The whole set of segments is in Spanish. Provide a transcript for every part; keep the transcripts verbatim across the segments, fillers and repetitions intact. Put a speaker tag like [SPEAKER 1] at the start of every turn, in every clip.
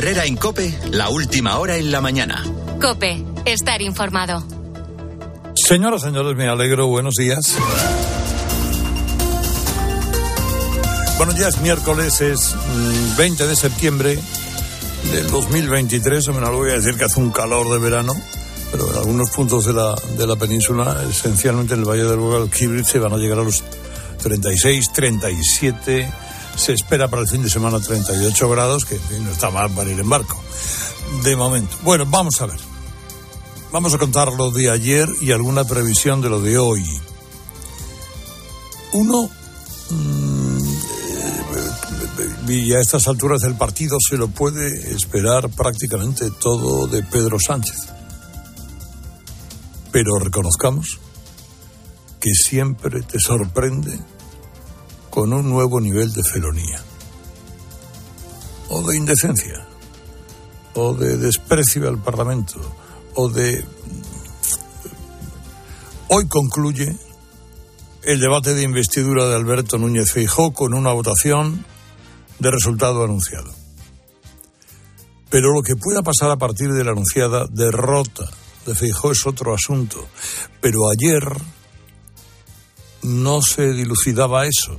[SPEAKER 1] Herrera en COPE, la última hora en la mañana.
[SPEAKER 2] COPE, estar informado.
[SPEAKER 3] Señoras, señores, me alegro, buenos días. Bueno, ya es miércoles, es veinte de septiembre del dos mil veintitrés, o menos lo voy a decir que hace un calor de verano, pero en algunos puntos de la, de la península, esencialmente en el Valle del Guadalquivir, se van a llegar a los treinta y seis, treinta y siete, se espera para el fin de semana treinta y ocho grados, que en fin, no está mal para ir en barco, de momento. Bueno, vamos a ver. Vamos a contar lo de ayer y alguna previsión de lo de hoy. Uno, mmm, y a estas alturas del partido se lo puede esperar prácticamente todo de Pedro Sánchez. Pero reconozcamos que siempre te sorprende con un nuevo nivel de felonía, o de indecencia, o de desprecio al Parlamento, o de... Hoy concluye el debate de investidura de Alberto Núñez Feijóo con una votación de resultado anunciado. Pero lo que pueda pasar a partir de la anunciada derrota de Feijóo es otro asunto. Pero ayer no se dilucidaba eso.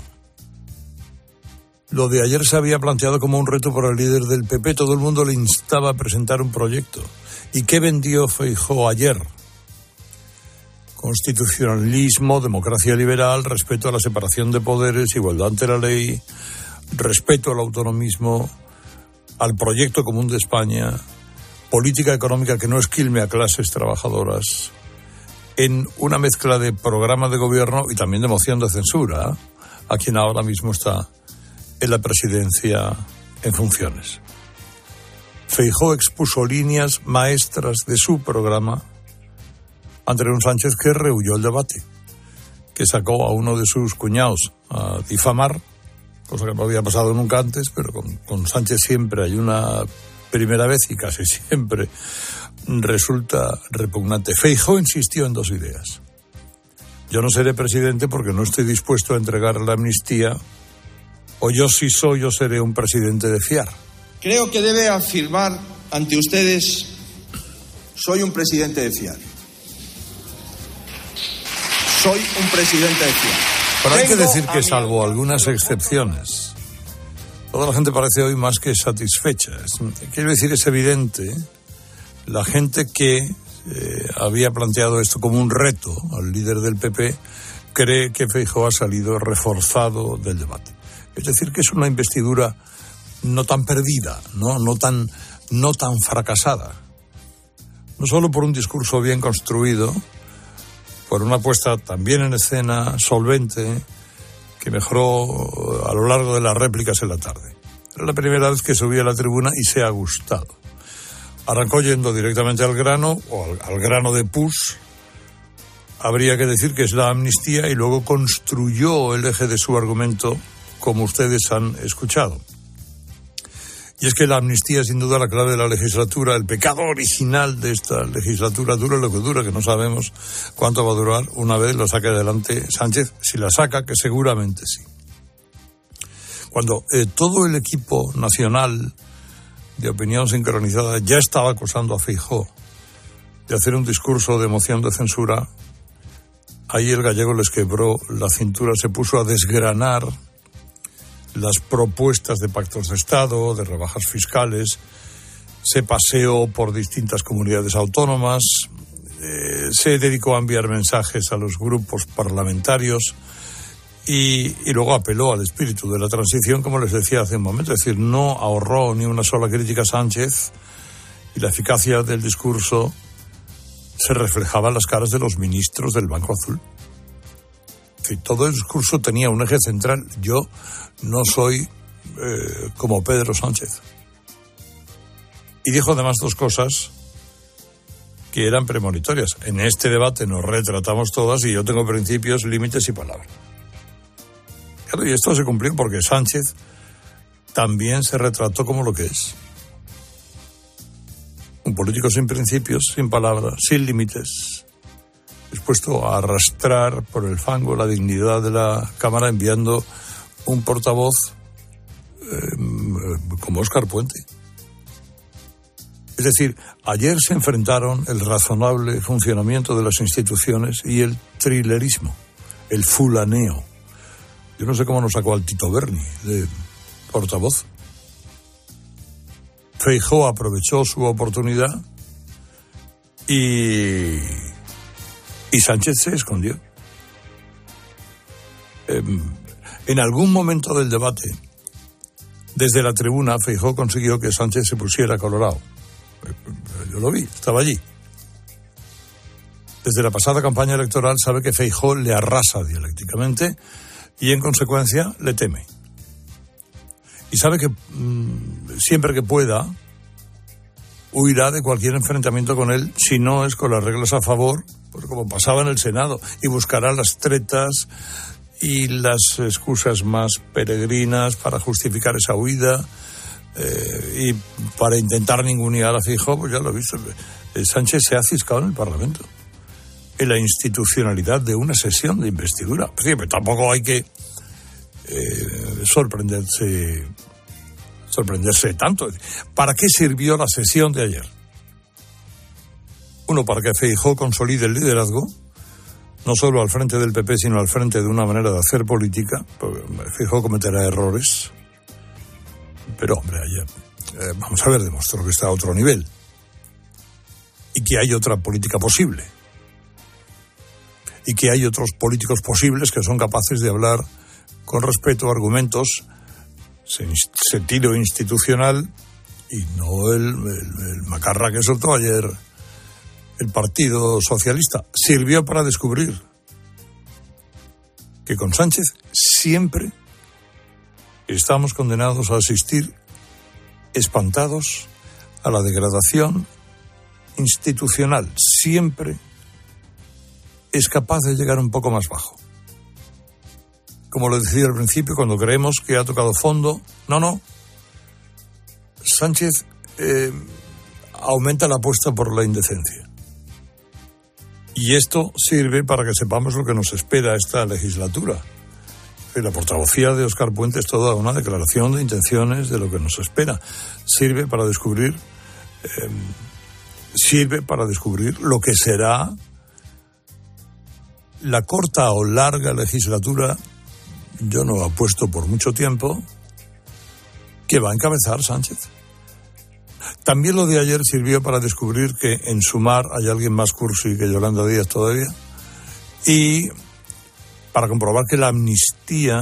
[SPEAKER 3] Lo de ayer se había planteado como un reto para el líder del P P. Todo el mundo le instaba a presentar un proyecto. ¿Y qué vendió Feijóo ayer? Constitucionalismo, democracia liberal, respeto a la separación de poderes, igualdad ante la ley, respeto al autonomismo, al proyecto común de España, política económica que no esquilme a clases trabajadoras, en una mezcla de programa de gobierno y también de moción de censura a quien ahora mismo está en la presidencia en funciones. Feijóo expuso líneas maestras de su programa ante un Sánchez que rehuyó el debate, que sacó a uno de sus cuñados a difamar, cosa que no había pasado nunca antes, pero con, con Sánchez siempre hay una primera vez y casi siempre resulta repugnante. Feijóo insistió en dos ideas. Yo no seré presidente porque no estoy dispuesto a entregar la amnistía, o yo sí soy, yo seré un presidente de fiar.
[SPEAKER 4] Creo que debe afirmar ante ustedes, soy un presidente de fiar. Soy un presidente de fiar.
[SPEAKER 3] Pero hay que decir que, salvo algunas excepciones, toda la gente parece hoy más que satisfecha. Es, quiero decir, es evidente, la gente que eh, había planteado esto como un reto al líder del P P, cree que Feijóo ha salido reforzado del debate. Es decir, que es una investidura no tan perdida, no, no tan, no tan fracasada. No solo por un discurso bien construido, por una puesta también en escena solvente que mejoró a lo largo de las réplicas en la tarde. Era la primera vez que subía a la tribuna y se ha gustado. Arrancó yendo directamente al grano, o al, al grano de pus. Habría que decir que es la amnistía, y luego construyó el eje de su argumento, como ustedes han escuchado. Y es que la amnistía es sin duda la clave de la legislatura, el pecado original de esta legislatura. Dura lo que dura, que no sabemos cuánto va a durar una vez lo saque adelante Sánchez, si la saca, que seguramente sí. Cuando eh, todo el equipo nacional de opinión sincronizada ya estaba acusando a Feijóo de hacer un discurso de moción de censura, ahí el gallego les quebró la cintura, se puso a desgranar las propuestas de pactos de Estado, de rebajas fiscales, se paseó por distintas comunidades autónomas, eh, se dedicó a enviar mensajes a los grupos parlamentarios y, y luego apeló al espíritu de la transición, como les decía hace un momento. Es decir, no ahorró ni una sola crítica a Sánchez, y la eficacia del discurso se reflejaba en las caras de los ministros del Banco Azul. Que todo el discurso tenía un eje central: yo no soy eh, como Pedro Sánchez. Y dijo además dos cosas que eran premonitorias. En este debate nos retratamos todas y yo tengo principios, límites y palabras. Claro, y esto se cumplió porque Sánchez también se retrató como lo que es: un político sin principios, sin palabras, sin límites, dispuesto a arrastrar por el fango la dignidad de la Cámara, enviando un portavoz eh, como Óscar Puente. Es decir, ayer se enfrentaron el razonable funcionamiento de las instituciones y el trilerismo, el fulaneo. Yo no sé cómo nos sacó al Tito Berni de portavoz. Feijóo aprovechó su oportunidad y, y Sánchez se escondió. Eh, en algún momento del debate, desde la tribuna, Feijóo consiguió que Sánchez se pusiera colorado. Yo lo vi, estaba allí. Desde la pasada campaña electoral sabe que Feijóo le arrasa dialécticamente y en consecuencia le teme. Y sabe que mmm, siempre que pueda huirá de cualquier enfrentamiento con él si no es con las reglas a favor, porque como pasaba en el Senado, y buscará las tretas y las excusas más peregrinas para justificar esa huida. Eh, y para intentar ningunear a Feijóo, pues ya lo he visto, eh, Sánchez se ha ciscado en el Parlamento en la institucionalidad de una sesión de investidura. Pues sí, pero tampoco hay que eh, sorprenderse sorprenderse tanto. ¿Para qué sirvió la sesión de ayer? Uno, para que Feijóo consolide el liderazgo, no solo al frente del P P, sino al frente de una manera de hacer política. Feijóo cometerá errores. Pero, hombre, ayer, eh, vamos a ver, demostró que está a otro nivel. Y que hay otra política posible. Y que hay otros políticos posibles que son capaces de hablar con respeto, argumentos, sentido institucional, y no el, el, el macarra que soltó ayer el Partido Socialista. Sirvió para descubrir que con Sánchez siempre estamos condenados a asistir espantados a la degradación institucional. Siempre es capaz de llegar un poco más bajo. Como lo decía al principio, cuando creemos que ha tocado fondo, no, no. Sánchez eh, aumenta la apuesta por la indecencia. Y esto sirve para que sepamos lo que nos espera esta legislatura. La portavocía de Óscar Puente es toda una declaración de intenciones de lo que nos espera. Sirve para descubrir, eh, sirve para descubrir lo que será la corta o larga legislatura, yo no apuesto por mucho tiempo, que va a encabezar Sánchez. También lo de ayer sirvió para descubrir que en Sumar hay alguien más cursi que Yolanda Díaz todavía, y para comprobar que la amnistía,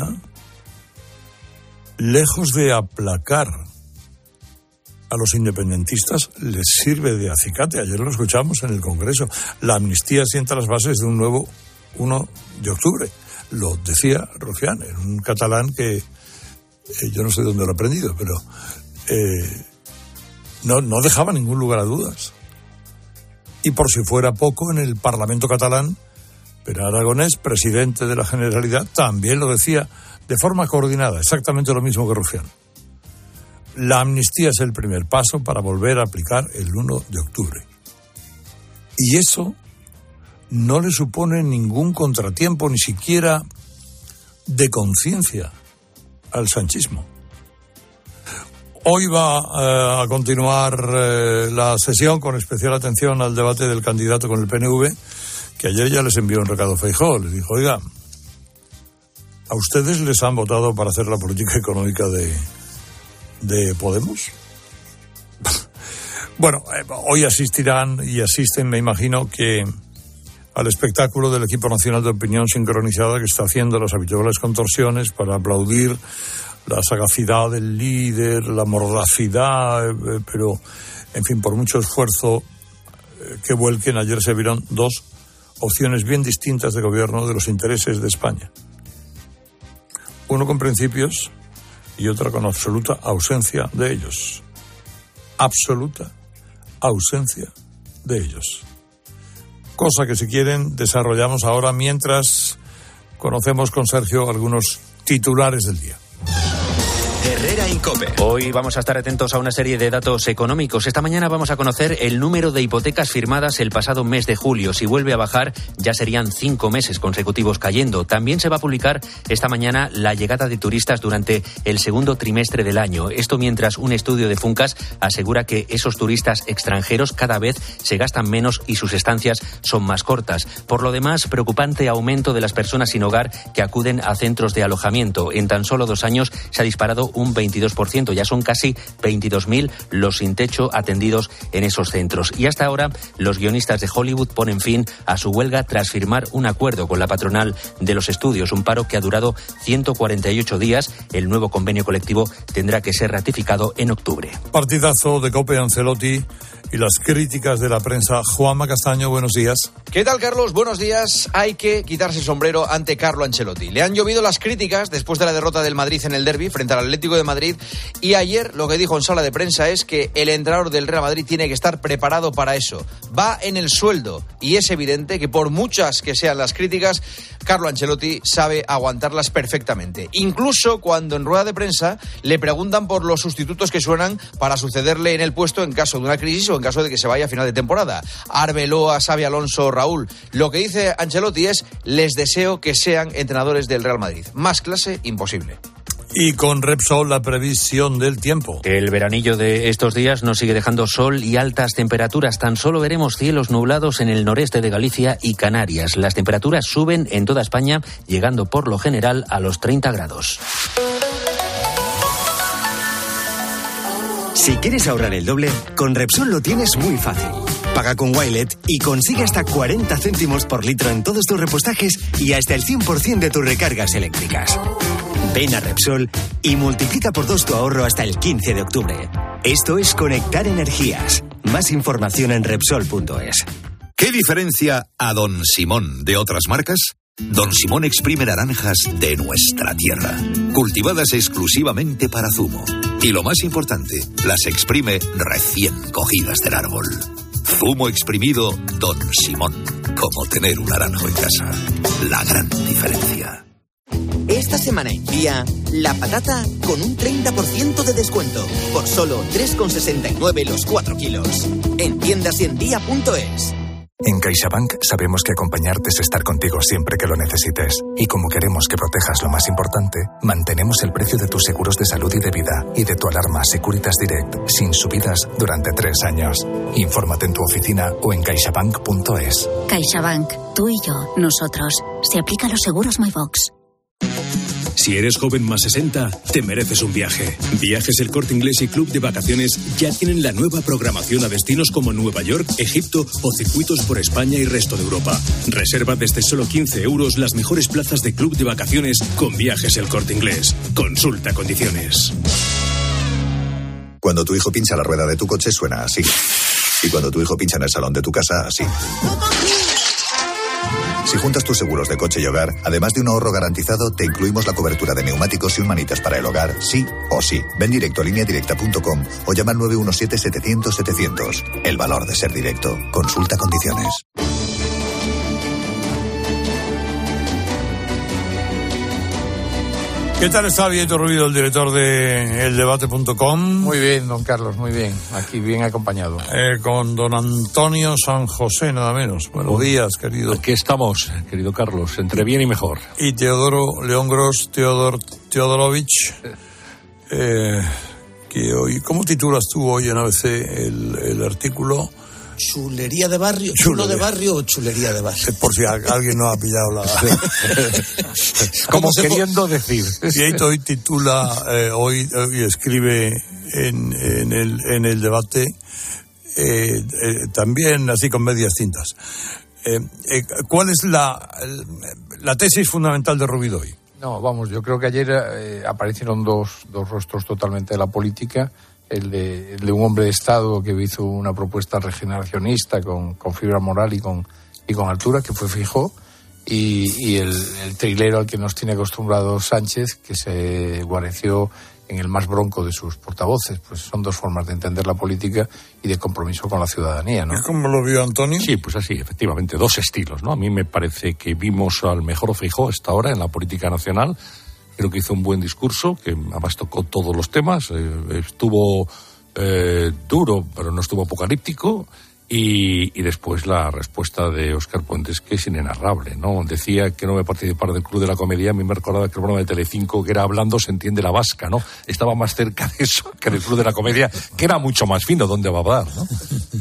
[SPEAKER 3] lejos de aplacar a los independentistas, les sirve de acicate. Ayer lo escuchamos en el Congreso. La amnistía sienta las bases de un nuevo uno de octubre. Lo decía Rufián, en un catalán que eh, yo no sé dónde lo he aprendido, pero eh, no, no dejaba ningún lugar a dudas. Y por si fuera poco, en el Parlamento catalán, Pere Aragonés, presidente de la Generalidad, también lo decía de forma coordinada, exactamente lo mismo que Rufián. La amnistía es el primer paso para volver a aplicar el uno de octubre. Y eso no le supone ningún contratiempo, ni siquiera de conciencia, al sanchismo. Hoy va eh, a continuar eh, la sesión con especial atención al debate del candidato con el P N V, que ayer ya les envió un recado a Feijóo. Les dijo, oiga, ¿a ustedes les han votado para hacer la política económica de, de Podemos? Bueno, eh, hoy asistirán y asisten, me imagino, que al espectáculo del equipo nacional de opinión sincronizada que está haciendo las habituales contorsiones para aplaudir la sagacidad del líder, la mordacidad, eh, pero, en fin, por mucho esfuerzo eh, que vuelquen, ayer se vieron dos opciones bien distintas de gobierno de los intereses de España. Uno con principios y otra con absoluta ausencia de ellos. Absoluta ausencia de ellos. Cosa que, si quieren, desarrollamos ahora mientras conocemos con Sergio algunos titulares del día.
[SPEAKER 1] Herrera Herrera en COPE.
[SPEAKER 5] Hoy vamos a estar atentos a una serie de datos económicos. Esta mañana vamos a conocer el número de hipotecas firmadas el pasado mes de julio. Si vuelve a bajar, ya serían cinco meses consecutivos cayendo. También se va a publicar esta mañana la llegada de turistas durante el segundo trimestre del año. Esto mientras un estudio de Funcas asegura que esos turistas extranjeros cada vez se gastan menos y sus estancias son más cortas. Por lo demás, preocupante aumento de las personas sin hogar que acuden a centros de alojamiento. En tan solo dos años se ha disparado un veintidós por ciento. Ya son casi veintidós mil los sin techo atendidos en esos centros. Y hasta ahora, los guionistas de Hollywood ponen fin a su huelga tras firmar un acuerdo con la patronal de los estudios. Un paro que ha durado ciento cuarenta y ocho días. El nuevo convenio colectivo tendrá que ser ratificado en octubre.
[SPEAKER 3] Partidazo de COPE, Ancelotti y las críticas de la prensa. Juanma Castaño, buenos días.
[SPEAKER 6] ¿Qué tal, Carlos? Buenos días. Hay que quitarse el sombrero ante Carlo Ancelotti. Le han llovido las críticas después de la derrota del Madrid en el derbi frente al Atlético de Madrid, y ayer lo que dijo en sala de prensa es que el entrenador del Real Madrid tiene que estar preparado para eso. Va en el sueldo y es evidente que por muchas que sean las críticas, Carlo Ancelotti sabe aguantarlas perfectamente. Incluso cuando en rueda de prensa le preguntan por los sustitutos que suenan para sucederle en el puesto en caso de una crisis o en caso de que se vaya a final de temporada. Arbeloa, Xabi Alonso, Raúl. Lo que dice Ancelotti es: les deseo que sean entrenadores del Real Madrid. Más clase, imposible.
[SPEAKER 3] Y con Repsol, la previsión del tiempo.
[SPEAKER 5] El veranillo de estos días nos sigue dejando sol y altas temperaturas. Tan solo veremos cielos nublados en el noreste de Galicia y Canarias. Las temperaturas suben en toda España, llegando por lo general a los treinta grados.
[SPEAKER 7] Si quieres ahorrar el doble, con Repsol lo tienes muy fácil. Paga con Wilet y consigue hasta cuarenta céntimos por litro en todos tus repostajes y hasta el cien por ciento de tus recargas eléctricas. Ven a Repsol y multiplica por dos tu ahorro hasta el quince de octubre. Esto es conectar energías. Más información en Repsol punto es.
[SPEAKER 1] ¿Qué diferencia a Don Simón de otras marcas? Don Simón exprime naranjas de nuestra tierra, cultivadas exclusivamente para zumo. Y lo más importante, las exprime recién cogidas del árbol. Zumo exprimido Don Simón, como tener un naranjo en casa. La gran diferencia.
[SPEAKER 8] Esta semana en Día, la patata con un treinta por ciento de descuento, por solo tres con sesenta y nueve los cuatro kilos. En tiendas y en día punto es.
[SPEAKER 9] En CaixaBank sabemos que acompañarte es estar contigo siempre que lo necesites. Y como queremos que protejas lo más importante, mantenemos el precio de tus seguros de salud y de vida y de tu alarma Securitas Direct sin subidas durante tres años. Infórmate en tu oficina o en caixabank punto es.
[SPEAKER 10] CaixaBank, tú y yo, nosotros. Se aplica a los seguros MyBox.
[SPEAKER 11] Si eres joven más sesenta, te mereces un viaje. Viajes El Corte Inglés y Club de Vacaciones ya tienen la nueva programación a destinos como Nueva York, Egipto o circuitos por España y resto de Europa. Reserva desde solo quince euros las mejores plazas de Club de Vacaciones con Viajes El Corte Inglés. Consulta condiciones.
[SPEAKER 12] Cuando tu hijo pincha la rueda de tu coche suena así. Y cuando tu hijo pincha en el salón de tu casa, así. Si juntas tus seguros de coche y hogar, además de un ahorro garantizado, te incluimos la cobertura de neumáticos y un manitas para el hogar, sí o sí. Ven directo a línea directa punto com o llama al nueve uno siete, setecientos, setecientos. El valor de ser directo. Consulta condiciones.
[SPEAKER 3] ¿Qué tal está Vieto Ruido, el director de el debate punto com?
[SPEAKER 13] Muy bien, don Carlos, muy bien. Aquí bien acompañado.
[SPEAKER 3] Eh, con don Antonio San José, nada menos. Buenos oh. días, querido.
[SPEAKER 14] Aquí estamos, querido Carlos, entre bien y mejor.
[SPEAKER 3] Y Teodoro León Gros, Teodor Teodorovich, eh, que hoy, ¿cómo titulas tú hoy en A B C el, el artículo?
[SPEAKER 15] ¿Chulería de barrio? ¿Chulo de barrio o chulería de barrio?
[SPEAKER 3] Por si alguien no ha pillado la...
[SPEAKER 14] Como queriendo decir.
[SPEAKER 3] Vieto hoy titula, eh, hoy, hoy escribe en, en, el, en el debate, eh, eh, también así con medias tintas. Eh, eh, ¿Cuál es la, la tesis fundamental de Rubido hoy?
[SPEAKER 13] No, vamos, yo creo que ayer eh, aparecieron dos, dos rostros totalmente de la política. El de, el de un hombre de Estado que hizo una propuesta regeneracionista con, con fibra moral y con, y con altura, que fue Feijóo, y, y el, el trilero al que nos tiene acostumbrado Sánchez, que se guareció en el más bronco de sus portavoces. Pues son dos formas de entender la política y de compromiso con la ciudadanía, ¿no?
[SPEAKER 3] ¿Cómo lo vio Antonio?
[SPEAKER 14] Sí, pues así, efectivamente, dos estilos, ¿no? A mí me parece que vimos al mejor Feijóo hasta ahora en la política nacional, Creo que hizo un buen discurso, que además tocó todos los temas, eh, estuvo eh, duro, pero no estuvo apocalíptico. Y, y después la respuesta de Óscar Puentes, que es inenarrable, ¿no? Decía que no iba a participar del Club de la Comedia. A mí me recordaba que el programa de Telecinco, que era Hablando se entiende la vasca, ¿no? Estaba más cerca de eso que del Club de la Comedia, que era mucho más fino, donde va a hablar, ¿no?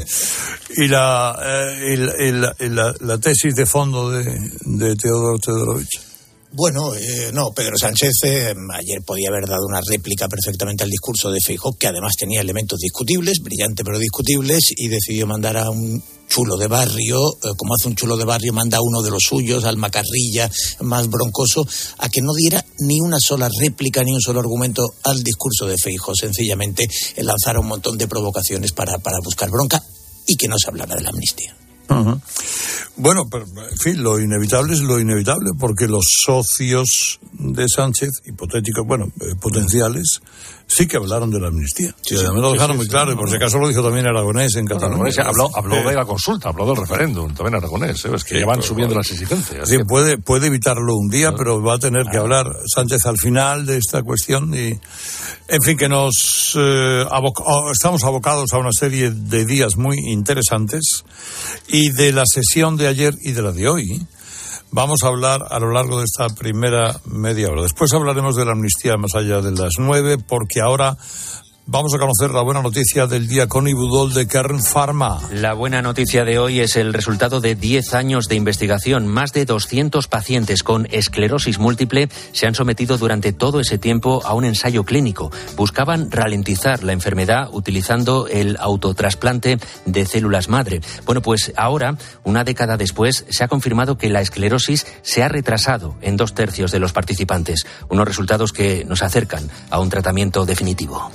[SPEAKER 3] Y la, eh, y la, y la, y la, la tesis de fondo de, de Teodoro Teodorovich.
[SPEAKER 15] Bueno, eh, no, Pedro Sánchez eh, ayer podía haber dado una réplica perfectamente al discurso de Feijóo, que además tenía elementos discutibles, brillante pero discutibles, y decidió mandar a un chulo de barrio, eh, como hace un chulo de barrio, manda a uno de los suyos, al macarrilla más broncoso, a que no diera ni una sola réplica, ni un solo argumento al discurso de Feijóo. Sencillamente eh, lanzara un montón de provocaciones para, para buscar bronca y que no se hablara de la amnistía.
[SPEAKER 3] Uh-huh. Bueno, pero, en fin, lo inevitable es lo inevitable, porque los socios de Sánchez, hipotéticos, bueno, eh, potenciales, sí que hablaron de la amnistía. Sí, y además sí, lo dejaron sí, muy sí, claro, sí, y por si acaso lo dijo también Aragonés en Cataluña.
[SPEAKER 14] No, habló, habló eh, de la consulta, habló del referéndum, también Aragonés, ¿eh? Es que sí, ya van subiendo bueno, las exigencias.
[SPEAKER 3] Sí, puede, puede evitarlo un día, pero va a tener que hablar Sánchez al final de esta cuestión y, en fin, que nos eh, aboc- estamos abocados a una serie de días muy interesantes, y de la sesión de ayer y de la de hoy vamos a hablar a lo largo de esta primera media hora. Después hablaremos de la amnistía más allá de las nueve, porque ahora vamos a conocer la buena noticia del día con Ibudol de Kern Pharma.
[SPEAKER 5] La buena noticia de hoy es el resultado de diez años de investigación. Más de doscientos pacientes con esclerosis múltiple se han sometido durante todo ese tiempo a un ensayo clínico. Buscaban ralentizar la enfermedad utilizando el autotrasplante de células madre. Bueno, pues ahora, una década después, se ha confirmado que la esclerosis se ha retrasado en dos tercios de los participantes. Unos resultados que nos acercan a un tratamiento definitivo.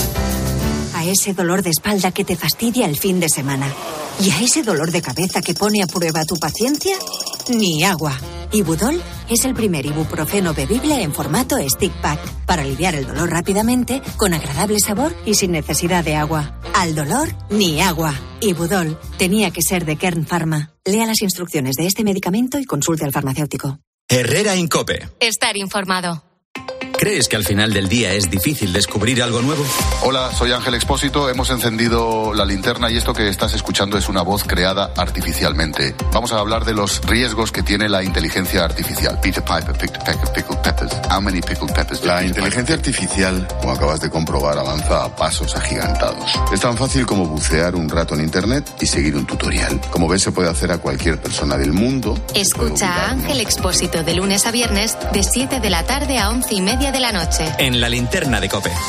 [SPEAKER 16] A ese dolor de espalda que te fastidia el fin de semana. ¿Y a ese dolor de cabeza que pone a prueba tu paciencia? Ni agua. Ibudol es el primer ibuprofeno bebible en formato stick pack para aliviar el dolor rápidamente, con agradable sabor y sin necesidad de agua. Al dolor, ni agua. Ibudol tenía que ser de Kern Pharma. Lea las instrucciones de este medicamento y consulte al farmacéutico.
[SPEAKER 17] Herrera Incope.
[SPEAKER 2] Estar informado.
[SPEAKER 17] ¿Crees que al final del día es difícil descubrir algo nuevo?
[SPEAKER 18] Hola, soy Ángel Expósito. Hemos encendido la linterna y esto que estás escuchando es una voz creada artificialmente. Vamos a hablar de los riesgos que tiene la inteligencia artificial. Peter Piper picked a peck of pickled peppers. How many pickled peppers?
[SPEAKER 19] La inteligencia artificial, como acabas de comprobar, avanza a pasos agigantados. Es tan fácil como bucear un rato en internet y seguir un tutorial. Como ves, se puede hacer a cualquier persona del mundo.
[SPEAKER 2] Escucha a Ángel Expósito de lunes a viernes de siete de la tarde a once y media de la noche.
[SPEAKER 17] En la linterna de COPE.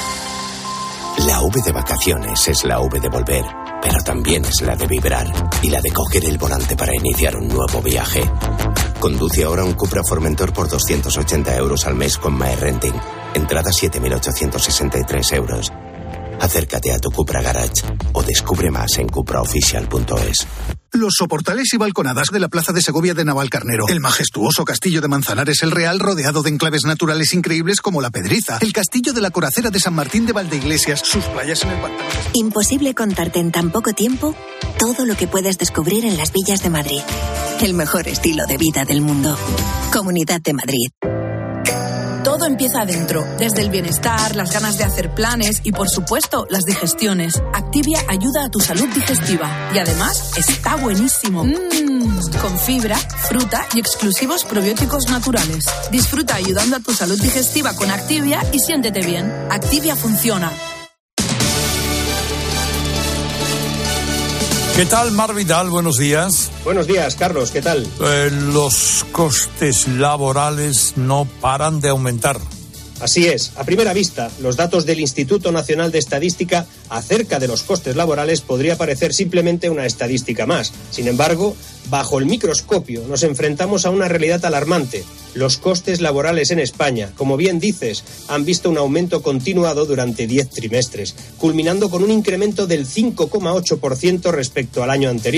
[SPEAKER 20] La V de vacaciones es la V de volver, pero también es la de vibrar y la de coger el volante para iniciar un nuevo viaje. Conduce ahora un Cupra Formentor por doscientos ochenta euros al mes con MyRenting. Entrada siete mil ochocientos sesenta y tres euros. Acércate a tu Cupra Garage o descubre más en cupraoficial punto es.
[SPEAKER 21] Los soportales y balconadas de la Plaza de Segovia de Navalcarnero. El majestuoso castillo de Manzanares el Real, rodeado de enclaves naturales increíbles como La Pedriza. El castillo de la Coracera de San Martín de Valdeiglesias. Sus playas en el pantano.
[SPEAKER 10] Imposible contarte en tan poco tiempo todo lo que puedes descubrir en las villas de Madrid. El mejor estilo de vida del mundo. Comunidad de Madrid.
[SPEAKER 22] Todo empieza adentro, desde el bienestar, las ganas de hacer planes y, por supuesto, las digestiones. Activia ayuda a tu salud digestiva y además está buenísimo. Mmm, con fibra, fruta y exclusivos probióticos naturales. Disfruta ayudando a tu salud digestiva con Activia y siéntete bien. Activia funciona.
[SPEAKER 3] ¿Qué tal, Mar Vidal? Buenos días.
[SPEAKER 23] Buenos días, Carlos. ¿Qué tal?
[SPEAKER 3] Eh, los costes laborales no paran de aumentar.
[SPEAKER 23] Así es. A primera vista, los datos del Instituto Nacional de Estadística acerca de los costes laborales podría parecer simplemente una estadística más. Sin embargo, bajo el microscopio nos enfrentamos a una realidad alarmante. Los costes laborales en España, como bien dices, han visto un aumento continuado durante diez trimestres, culminando con un incremento del cinco coma ocho por ciento respecto al año anterior.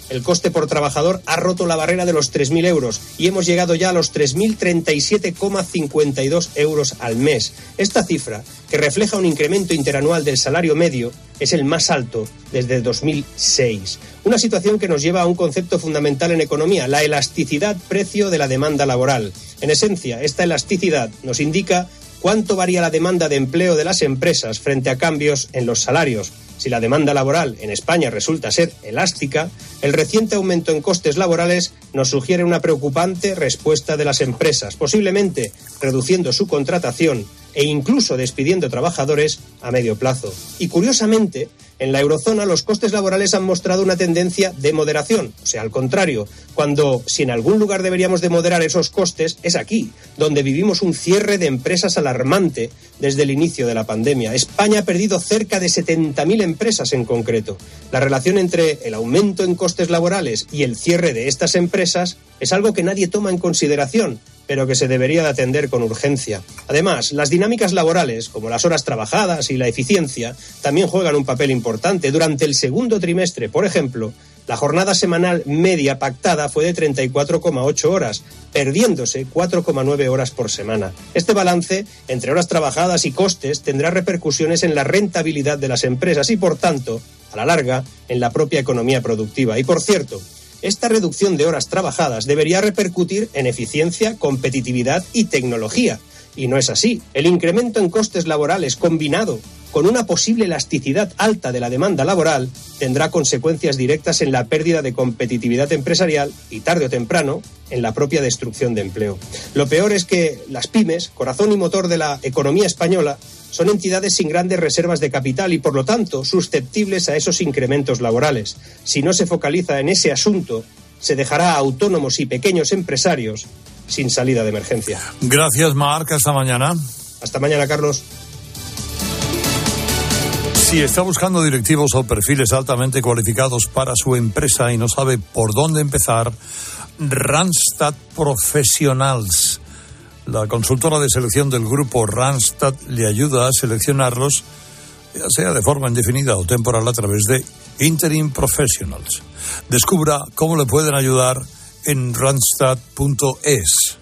[SPEAKER 23] el coste por trabajador ha roto la barrera de los tres mil euros y hemos llegado ya a los tres mil treinta y siete coma cincuenta y dos euros al mes. Esta cifra, que refleja un incremento interanual del salario medio, es el más alto desde dos mil seis. Una situación que nos lleva a un concepto fundamental en economía, la elasticidad precio de la demanda laboral. En esencia, esta elasticidad nos indica cuánto varía la demanda de empleo de las empresas frente a cambios en los salarios. Si la demanda laboral en España resulta ser elástica, el reciente aumento en costes laborales nos sugiere una preocupante respuesta de las empresas, posiblemente reduciendo su contratación e incluso despidiendo trabajadores a medio plazo. Y curiosamente, en la eurozona los costes laborales han mostrado una tendencia de moderación, o sea, al contrario, cuando si en algún lugar deberíamos de moderar esos costes, es aquí, donde vivimos un cierre de empresas alarmante desde el inicio de la pandemia. España ha perdido cerca de setenta mil empresas en concreto. La relación entre el aumento en costes laborales y el cierre de estas empresas es algo que nadie toma en consideración, pero que se debería de atender con urgencia. Además, las dinámicas laborales, como las horas trabajadas y la eficiencia, también juegan un papel importante. Durante el segundo trimestre, por ejemplo, la jornada semanal media pactada fue de treinta y cuatro coma ocho horas, perdiéndose cuatro coma nueve horas por semana. Este balance entre horas trabajadas y costes tendrá repercusiones en la rentabilidad de las empresas y, por tanto, a la larga, en la propia economía productiva. Y, por cierto, esta reducción de horas trabajadas debería repercutir en eficiencia, competitividad y tecnología. Y no es así. El incremento en costes laborales combinado con una posible elasticidad alta de la demanda laboral tendrá consecuencias directas en la pérdida de competitividad empresarial y, tarde o temprano, en la propia destrucción de empleo. Lo peor es que las pymes, corazón y motor de la economía española, son entidades sin grandes reservas de capital y, por lo tanto, susceptibles a esos incrementos laborales. Si no se focaliza en ese asunto, se dejará a autónomos y pequeños empresarios sin salida de emergencia.
[SPEAKER 3] Gracias, Marc. Hasta mañana.
[SPEAKER 23] Hasta mañana, Carlos.
[SPEAKER 3] Si está buscando directivos o perfiles altamente cualificados para su empresa y no sabe por dónde empezar, Randstad Professionals, la consultora de selección del grupo Randstad, le ayuda a seleccionarlos, ya sea de forma indefinida o temporal, a través de Interim Professionals. Descubra cómo le pueden ayudar en randstad punto es.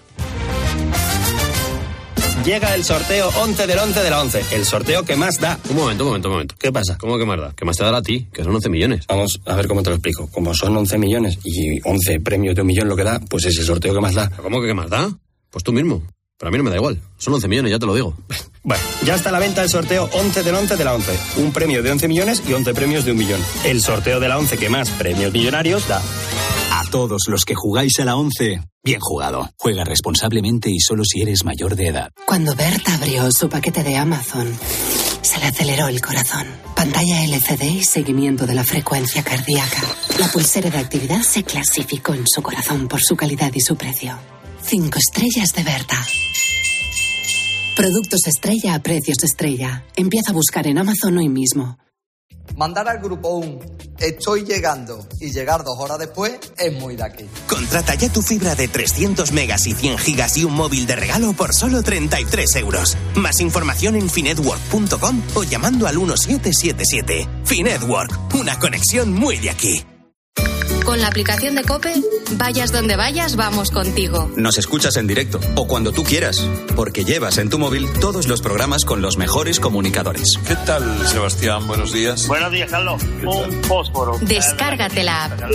[SPEAKER 4] Llega el sorteo once del once de la once, el sorteo que más da.
[SPEAKER 6] Un momento, un momento, un momento.
[SPEAKER 4] ¿Qué pasa?
[SPEAKER 6] ¿Cómo que más da? ¿Qué más te dará a ti? Que son once millones.
[SPEAKER 4] Vamos a ver cómo te lo explico. Como son once millones y once premios de un millón lo que da, pues es el sorteo que más da.
[SPEAKER 6] ¿Cómo que qué más da? Pues tú mismo. Pero a mí no me da igual. Son once millones, ya te lo digo.
[SPEAKER 4] Bueno, ya está a la venta el sorteo once del once de la once. Un premio de once millones y once premios de un millón. El sorteo de la once que más premios millonarios da.
[SPEAKER 7] A todos los que jugáis a la once, bien jugado. Juega responsablemente y solo si eres mayor de edad.
[SPEAKER 24] Cuando Berta abrió su paquete de Amazon, se le aceleró el corazón. Pantalla L C D y seguimiento de la frecuencia cardíaca. La pulsera de actividad se clasificó en su corazón por su calidad y su precio. Cinco estrellas de Berta. Productos estrella a precios estrella. Empieza a buscar en Amazon hoy mismo.
[SPEAKER 25] Mandar al grupo un estoy llegando y llegar dos horas después es muy de aquí.
[SPEAKER 26] Contrata ya tu fibra de trescientos megas y cien gigas y un móvil de regalo por solo treinta y tres euros. Más información en finetwork punto com o llamando al uno siete siete siete. Finetwork, una conexión muy de aquí.
[SPEAKER 2] Con la aplicación de COPE, vayas donde vayas, vamos contigo.
[SPEAKER 17] Nos escuchas en directo o cuando tú quieras, porque llevas en tu móvil todos los programas con los mejores comunicadores.
[SPEAKER 3] ¿Qué tal, Sebastián? Buenos días.
[SPEAKER 27] Buenos días, Carlos. Un fósforo.
[SPEAKER 2] Descárgate la app.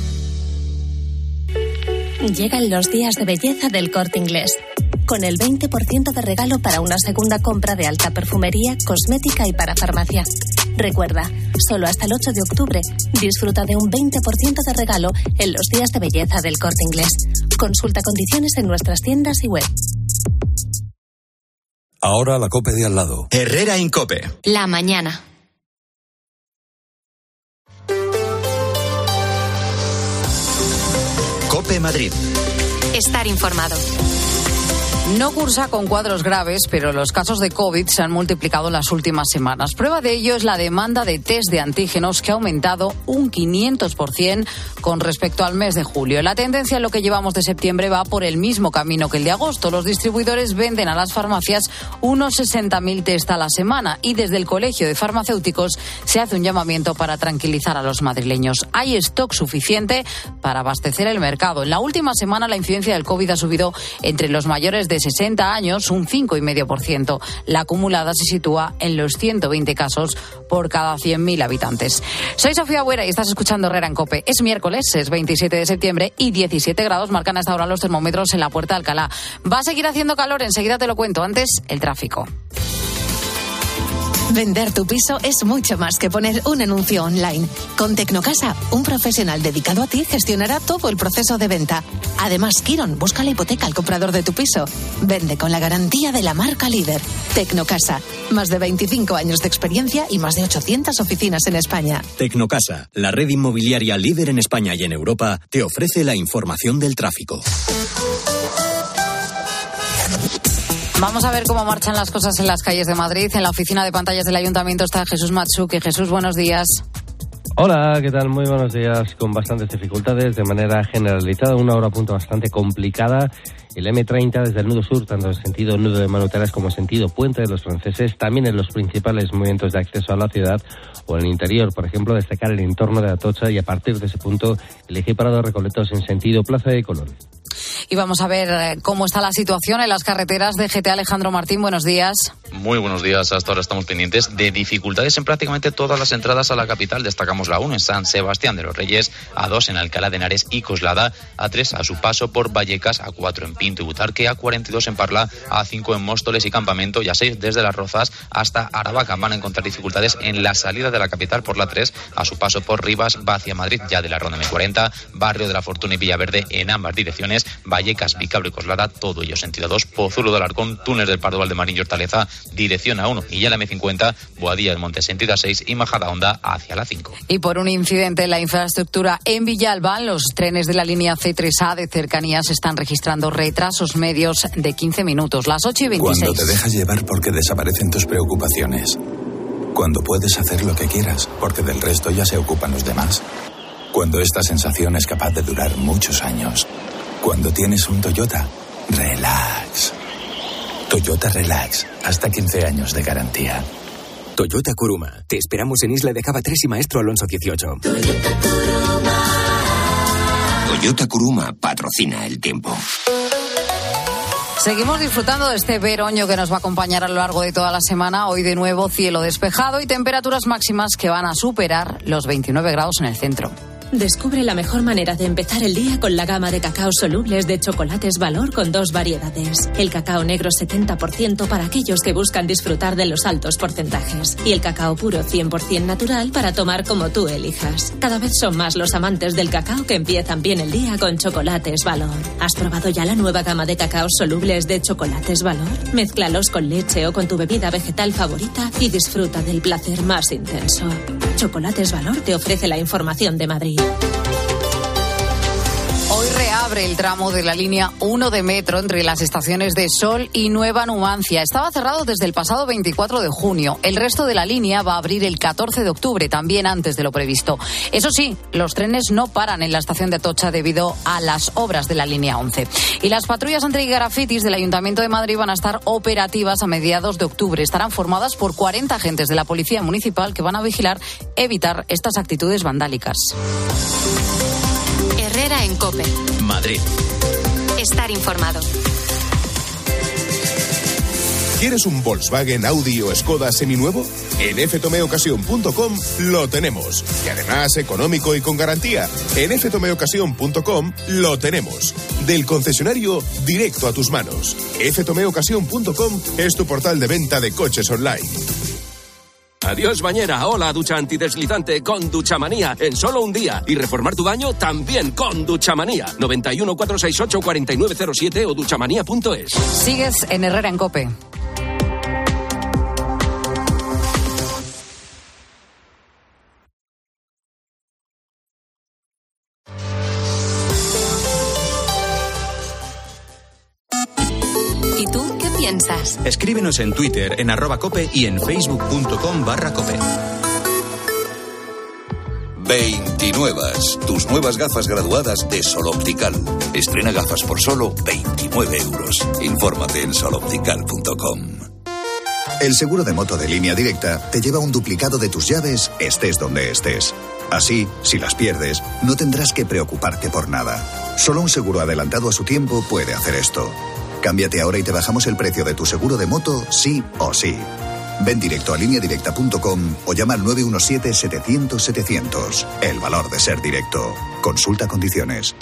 [SPEAKER 28] Llegan los días de belleza del Corte Inglés, con el veinte por ciento de regalo para una segunda compra de alta perfumería, cosmética y para farmacia. Recuerda, solo hasta el ocho de octubre, disfruta de un veinte por ciento de regalo en los días de belleza del Corte Inglés. Consulta condiciones en nuestras tiendas y web.
[SPEAKER 3] Ahora la COPE de al lado.
[SPEAKER 17] Herrera Incope.
[SPEAKER 2] La mañana.
[SPEAKER 17] COPE Madrid.
[SPEAKER 2] Estar informado.
[SPEAKER 1] No cursa con cuadros graves, pero los casos de COVID se han multiplicado en las últimas semanas. Prueba de ello es la demanda de test de antígenos, que ha aumentado un quinientos por ciento con respecto al mes de julio. La tendencia en lo que llevamos de septiembre va por el mismo camino que el de agosto. Los distribuidores venden a las farmacias unos sesenta mil test a la semana y desde el Colegio de Farmacéuticos se hace un llamamiento para tranquilizar a los madrileños. Hay stock suficiente para abastecer el mercado. En la última semana la incidencia del COVID ha subido entre los mayores de sesenta años un cinco coma cinco por ciento. La acumulada se sitúa en los ciento veinte casos por cada cien mil habitantes. Soy Sofía Buera y estás escuchando Herrera en COPE. Es miércoles, es veintisiete de septiembre y diecisiete grados marcan hasta ahora los termómetros en la Puerta de Alcalá. Va a seguir haciendo calor, enseguida te lo cuento. Antes, el tráfico.
[SPEAKER 8] Vender tu piso es mucho más que poner un anuncio online. Con Tecnocasa, un profesional dedicado a ti gestionará todo el proceso de venta. Además, Kiron busca la hipoteca al comprador de tu piso. Vende con la garantía de la marca líder. Tecnocasa, más de veinticinco años de experiencia y más de ochocientas oficinas en España.
[SPEAKER 9] Tecnocasa, la red inmobiliaria líder en España y en Europa, te ofrece la información del tráfico.
[SPEAKER 1] Vamos a ver cómo marchan las cosas en las calles de Madrid. En la oficina de pantallas del Ayuntamiento está Jesús Matsuke. Jesús, buenos días.
[SPEAKER 11] Hola, ¿qué tal? Muy buenos días. Con bastantes dificultades de manera generalizada, una hora punta bastante complicada. El eme treinta desde el nudo sur, tanto en sentido nudo de Manuteras como en sentido Puente de los Franceses, también en los principales movimientos de acceso a la ciudad o en el interior, por ejemplo, destacar el entorno de Atocha y a partir de ese punto elegir Parado Recoletos en sentido Plaza de Colón.
[SPEAKER 1] Y vamos a ver cómo está la situación en las carreteras de G T. Alejandro Martín, buenos días.
[SPEAKER 12] Muy buenos días. Hasta ahora estamos pendientes de dificultades en prácticamente todas las entradas a la capital. Destacamos la uno en San Sebastián de los Reyes, a dos en Alcalá de Henares y Coslada, a tres a su paso por Vallecas, a cuatro en Pinto y Butarque, a cuarenta y dos en Parla, a cinco en Móstoles y Campamento y a seis desde Las Rozas hasta Aravaca. Van a encontrar dificultades en la salida de la capital por la tres, a su paso por Rivas, va hacia Madrid ya de la ronda eme cuarenta, Barrio de la Fortuna y Villaverde en ambas direcciones, Vallecas, Vicabro y Coslada, todo ello sentido dos, Pozuelo de Alarcón, Túnez del Pardo, Valdemarín y Hortaleza, dirección a uno, y ya la eme cincuenta, Boadilla del Monte sentido a seis y Majadahonda hacia la cinco.
[SPEAKER 1] Y por un incidente en la infraestructura en Villalba, los trenes de la línea ce tres a de cercanías están registrando retrasos medios de quince minutos, las ocho y veintiséis.
[SPEAKER 13] Cuando te dejas llevar porque desaparecen tus preocupaciones. Cuando puedes hacer lo que quieras porque del resto ya se ocupan los demás. Cuando esta sensación es capaz de durar muchos años. Cuando tienes un Toyota, relax. Toyota Relax, hasta quince años de garantía.
[SPEAKER 14] Toyota Kuruma. Te esperamos en Isla de Cava tres y Maestro Alonso dieciocho.
[SPEAKER 15] Toyota Kuruma.
[SPEAKER 14] Toyota Kuruma patrocina el tiempo.
[SPEAKER 1] Seguimos disfrutando de este veroño que nos va a acompañar a lo largo de toda la semana. Hoy de nuevo cielo despejado y temperaturas máximas que van a superar los veintinueve grados en el centro.
[SPEAKER 29] Descubre la mejor manera de empezar el día con la gama de cacao solubles de Chocolates Valor con dos variedades. El cacao negro setenta por ciento para aquellos que buscan disfrutar de los altos porcentajes. Y el cacao puro cien por ciento natural para tomar como tú elijas. Cada vez son más los amantes del cacao que empiezan bien el día con Chocolates Valor. ¿Has probado ya la nueva gama de cacaos solubles de Chocolates Valor? Mézclalos con leche o con tu bebida vegetal favorita y disfruta del placer más intenso. Chocolates Valor te ofrece la información de Madrid.
[SPEAKER 1] Hoy reabre el tramo de la línea uno de metro entre las estaciones de Sol y Nueva Numancia. Estaba cerrado desde el pasado veinticuatro de junio. El resto de la línea va a abrir el catorce de octubre, también antes de lo previsto. Eso sí, los trenes no paran en la estación de Atocha debido a las obras de la línea once. Y las patrullas anti-grafitis del Ayuntamiento de Madrid van a estar operativas a mediados de octubre. Estarán formadas por cuarenta agentes de la Policía Municipal que van a vigilar evitar estas actitudes vandálicas.
[SPEAKER 2] Herrera en COPE.
[SPEAKER 9] Madrid.
[SPEAKER 2] Estar informado.
[SPEAKER 30] ¿Quieres un Volkswagen, Audi o Skoda seminuevo? En efe tome ocasión punto com lo tenemos. Y además económico y con garantía. En efe tome ocasión punto com lo tenemos. Del concesionario directo a tus manos. efe tome ocasión punto com es tu portal de venta de coches online.
[SPEAKER 31] Adiós bañera, hola ducha antideslizante con Duchamanía en solo un día. Y reformar tu baño también con Duchamanía. noventa y uno, cuatrocientos sesenta y ocho, cuarenta y nueve cero siete o duchamanía punto es.
[SPEAKER 1] Sigues en Herrera en COPE.
[SPEAKER 2] piensas.
[SPEAKER 9] Escríbenos en Twitter, en arroba cope y en facebook.com barra cope.
[SPEAKER 4] veintinuevas, tus nuevas gafas graduadas de Sol Optical. Estrena gafas por solo veintinueve euros. Infórmate en sol optical punto com.
[SPEAKER 5] El seguro de moto de Línea Directa te lleva un duplicado de tus llaves, estés donde estés. Así, si las pierdes, no tendrás que preocuparte por nada. Solo un seguro adelantado a su tiempo puede hacer esto. Cámbiate ahora y te bajamos el precio de tu seguro de moto, sí o sí. Ven directo a línea directa punto com o llama al nueve uno siete, setecientos, setecientos. El valor de ser directo. Consulta condiciones.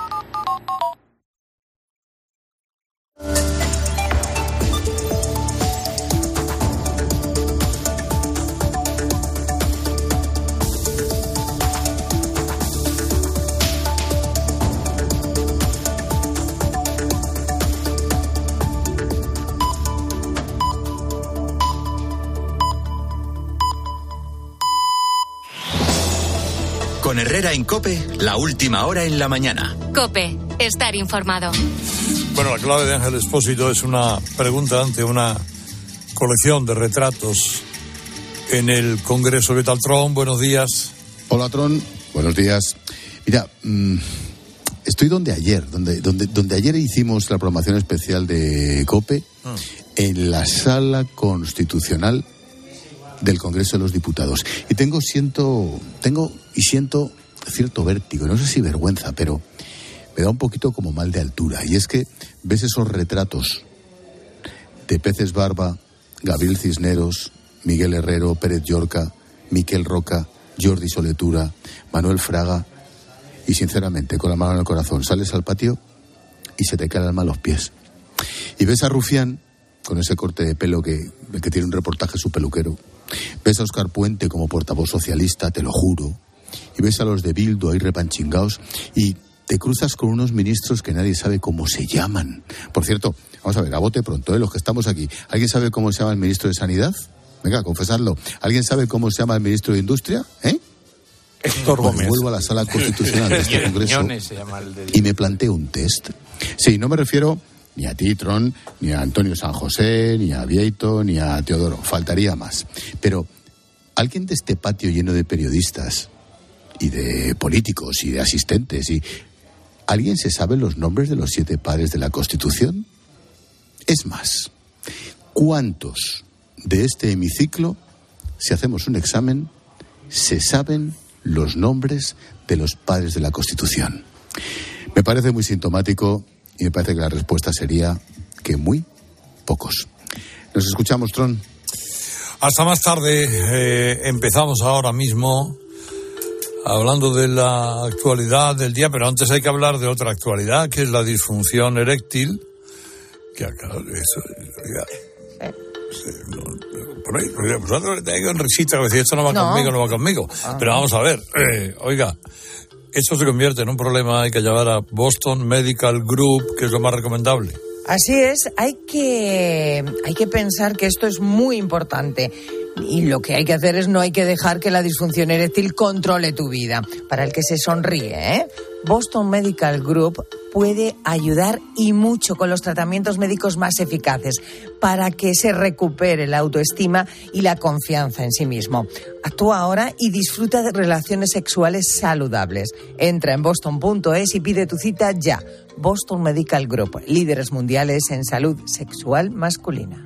[SPEAKER 9] Con Herrera en COPE, la última hora en la mañana.
[SPEAKER 2] COPE, estar informado.
[SPEAKER 3] Bueno, la clave de Ángel Expósito es una pregunta ante una colección de retratos en el Congreso. ¿Qué tal, Tron? Buenos días.
[SPEAKER 6] Hola, Tron. Buenos días. Mira, mmm, estoy donde ayer, donde, donde, donde ayer hicimos la programación especial de COPE, ah. en la Sala Constitucional del Congreso de los Diputados. Y tengo, siento, tengo y siento cierto vértigo, no sé si vergüenza, pero me da un poquito como mal de altura. Y es que ves esos retratos de Peces Barba, Gabriel Cisneros, Miguel Herrero, Pérez Llorca, Miquel Roca, Jordi Soletura, Manuel Fraga, y sinceramente, con la mano en el corazón, sales al patio y se te cae el alma a los pies. Y ves a Rufián, con ese corte de pelo que, que tiene un reportaje su peluquero. Ves a Óscar Puente como portavoz socialista, te lo juro. Y ves a los de Bildu ahí repanchingados y te cruzas con unos ministros que nadie sabe cómo se llaman. Por cierto, vamos a ver, a bote pronto, ¿eh? Los que estamos aquí. ¿Alguien sabe cómo se llama el ministro de Sanidad? Venga, confesadlo. ¿Alguien sabe cómo se llama el ministro de Industria? ¿Eh?
[SPEAKER 3] Héctor
[SPEAKER 6] Bueno,
[SPEAKER 3] Gómez.
[SPEAKER 6] vuelvo a la sala constitucional de este Congreso y me planteo un test. Sí, no me refiero ni a ti, Tron, ni a Antonio San José, ni a Vieito, ni a Teodoro. Faltaría más. Pero, ¿alguien de este patio lleno de periodistas y de políticos y de asistentes, y alguien se sabe los nombres de los siete padres de la Constitución? Es más, ¿cuántos de este hemiciclo, si hacemos un examen, se saben los nombres de los padres de la Constitución? Me parece muy sintomático y me parece que la respuesta sería que muy pocos. Nos escuchamos, Tron.
[SPEAKER 3] Hasta más tarde. Eh, empezamos ahora mismo hablando de la actualidad del día, pero antes hay que hablar de otra actualidad, que es la disfunción eréctil. Que acá, eso, oiga, no, por ahí, vosotros tenéis un risita que decir, esto no va no. conmigo, no va conmigo. Ah. Pero vamos a ver, eh, oiga, esto se convierte en un problema, hay que llamar a Boston Medical Group, que es lo más recomendable.
[SPEAKER 10] Así es, hay que, hay que pensar que esto es muy importante. Y lo que hay que hacer es no hay que dejar que la disfunción eréctil controle tu vida. Para el que se sonríe, ¿eh? Boston Medical Group puede ayudar y mucho con los tratamientos médicos más eficaces para que se recupere la autoestima y la confianza en sí mismo. Actúa ahora y disfruta de relaciones sexuales saludables. Entra en boston punto es y pide tu cita ya. Boston Medical Group, líderes mundiales en salud sexual masculina.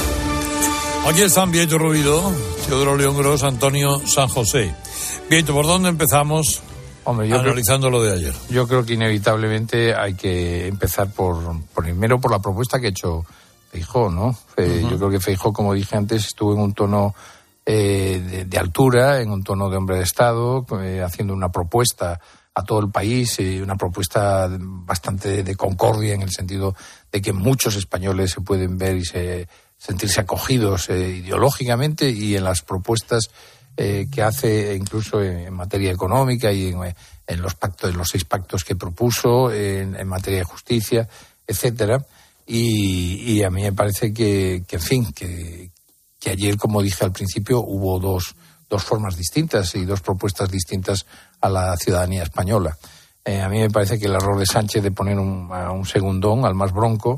[SPEAKER 3] Aquí están Vieito Rubido, Teodoro León Gros, Antonio San José. Vieito, ¿por dónde empezamos?
[SPEAKER 16] Hombre, yo
[SPEAKER 3] analizando
[SPEAKER 16] creo,
[SPEAKER 3] lo de ayer.
[SPEAKER 16] Yo creo que inevitablemente hay que empezar por, por primero por la propuesta que ha hecho Feijóo, ¿no? Eh, uh-huh. Yo creo que Feijóo, como dije antes, estuvo en un tono eh, de, de altura, en un tono de hombre de Estado, eh, haciendo una propuesta a todo el país, eh, una propuesta bastante de, de concordia, en el sentido de que muchos españoles se pueden ver y se sentirse acogidos eh, ideológicamente, y en las propuestas eh, que hace incluso en, en materia económica y en, en los pactos, en los seis pactos que propuso, en, en materia de justicia, etcétera. Y, y a mí me parece que, que en fin, que, que ayer, como dije al principio, hubo dos, dos formas distintas y dos propuestas distintas a la ciudadanía española. Eh, a mí me parece que el error de Sánchez de poner un, a un segundón, al más bronco,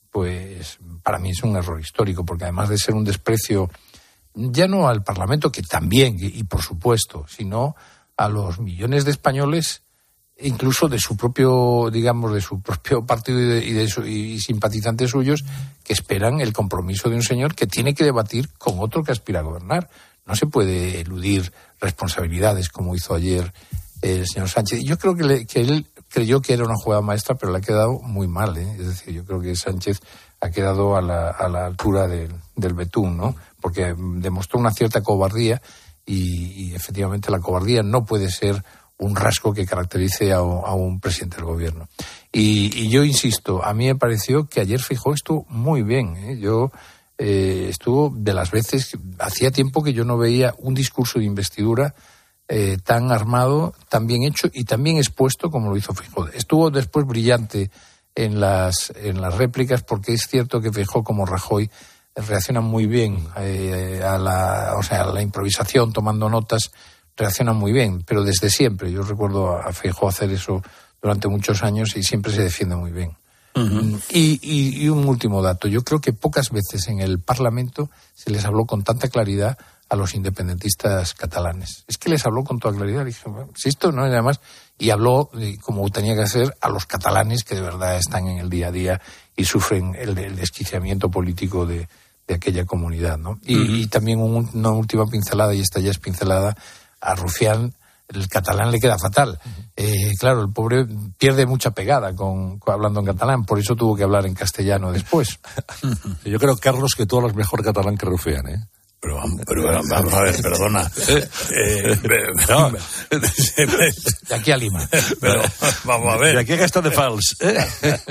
[SPEAKER 16] pues para mí es un error histórico, porque además de ser un desprecio ya no al Parlamento, que también, y, y por supuesto, sino a los millones de españoles, incluso de su propio, digamos, de su propio partido y, de, y, de su, y simpatizantes suyos, que esperan el compromiso de un señor que tiene que debatir con otro que aspira a gobernar. No se puede eludir responsabilidades como hizo ayer el señor Sánchez. Yo creo que, le, que él creyó que era una jugada maestra, pero le ha quedado muy mal, ¿eh? Es decir, yo creo que Sánchez ha quedado a la, a la altura del, del betún, ¿no? Porque demostró una cierta cobardía y, y efectivamente la cobardía no puede ser un rasgo que caracterice a, a un presidente del gobierno. Y, y yo insisto, a mí me pareció que ayer Feijóo estuvo muy bien, ¿eh? Yo eh, estuvo de las veces, hacía tiempo que yo no veía un discurso de investidura eh, tan armado, tan bien hecho y tan bien expuesto como lo hizo Feijóo. Estuvo después brillante en las, en las réplicas, porque es cierto que Feijóo como Rajoy reaccionan muy bien eh, a la, o sea, a la improvisación, tomando notas, reaccionan muy bien, pero desde siempre. Yo recuerdo a Feijóo hacer eso durante muchos años y siempre se defiende muy bien. Uh-huh. Y, y, y un último dato. Yo creo que pocas veces en el Parlamento se les habló con tanta claridad a los independentistas catalanes. Es que les habló con toda claridad. Dije, bueno, si esto no es nada más. Y habló, como tenía que hacer, a los catalanes que de verdad están en el día a día y sufren el, el desquiciamiento político de, de aquella comunidad, ¿no? Y, uh-huh. y también un, una última pincelada, y esta ya es pincelada, a Rufián el catalán le queda fatal. Uh-huh. Eh, claro, el pobre pierde mucha pegada con, con hablando en catalán, por eso tuvo que hablar en castellano después.
[SPEAKER 7] Yo creo, Carlos, que tú hablas mejor catalán que Rufián, ¿eh?
[SPEAKER 3] Pero, pero vamos a ver, perdona. Eh,
[SPEAKER 7] no,
[SPEAKER 16] de aquí a Lima.
[SPEAKER 3] Pero, vamos a ver.
[SPEAKER 7] De aquí a Castell de Fals. ¿eh?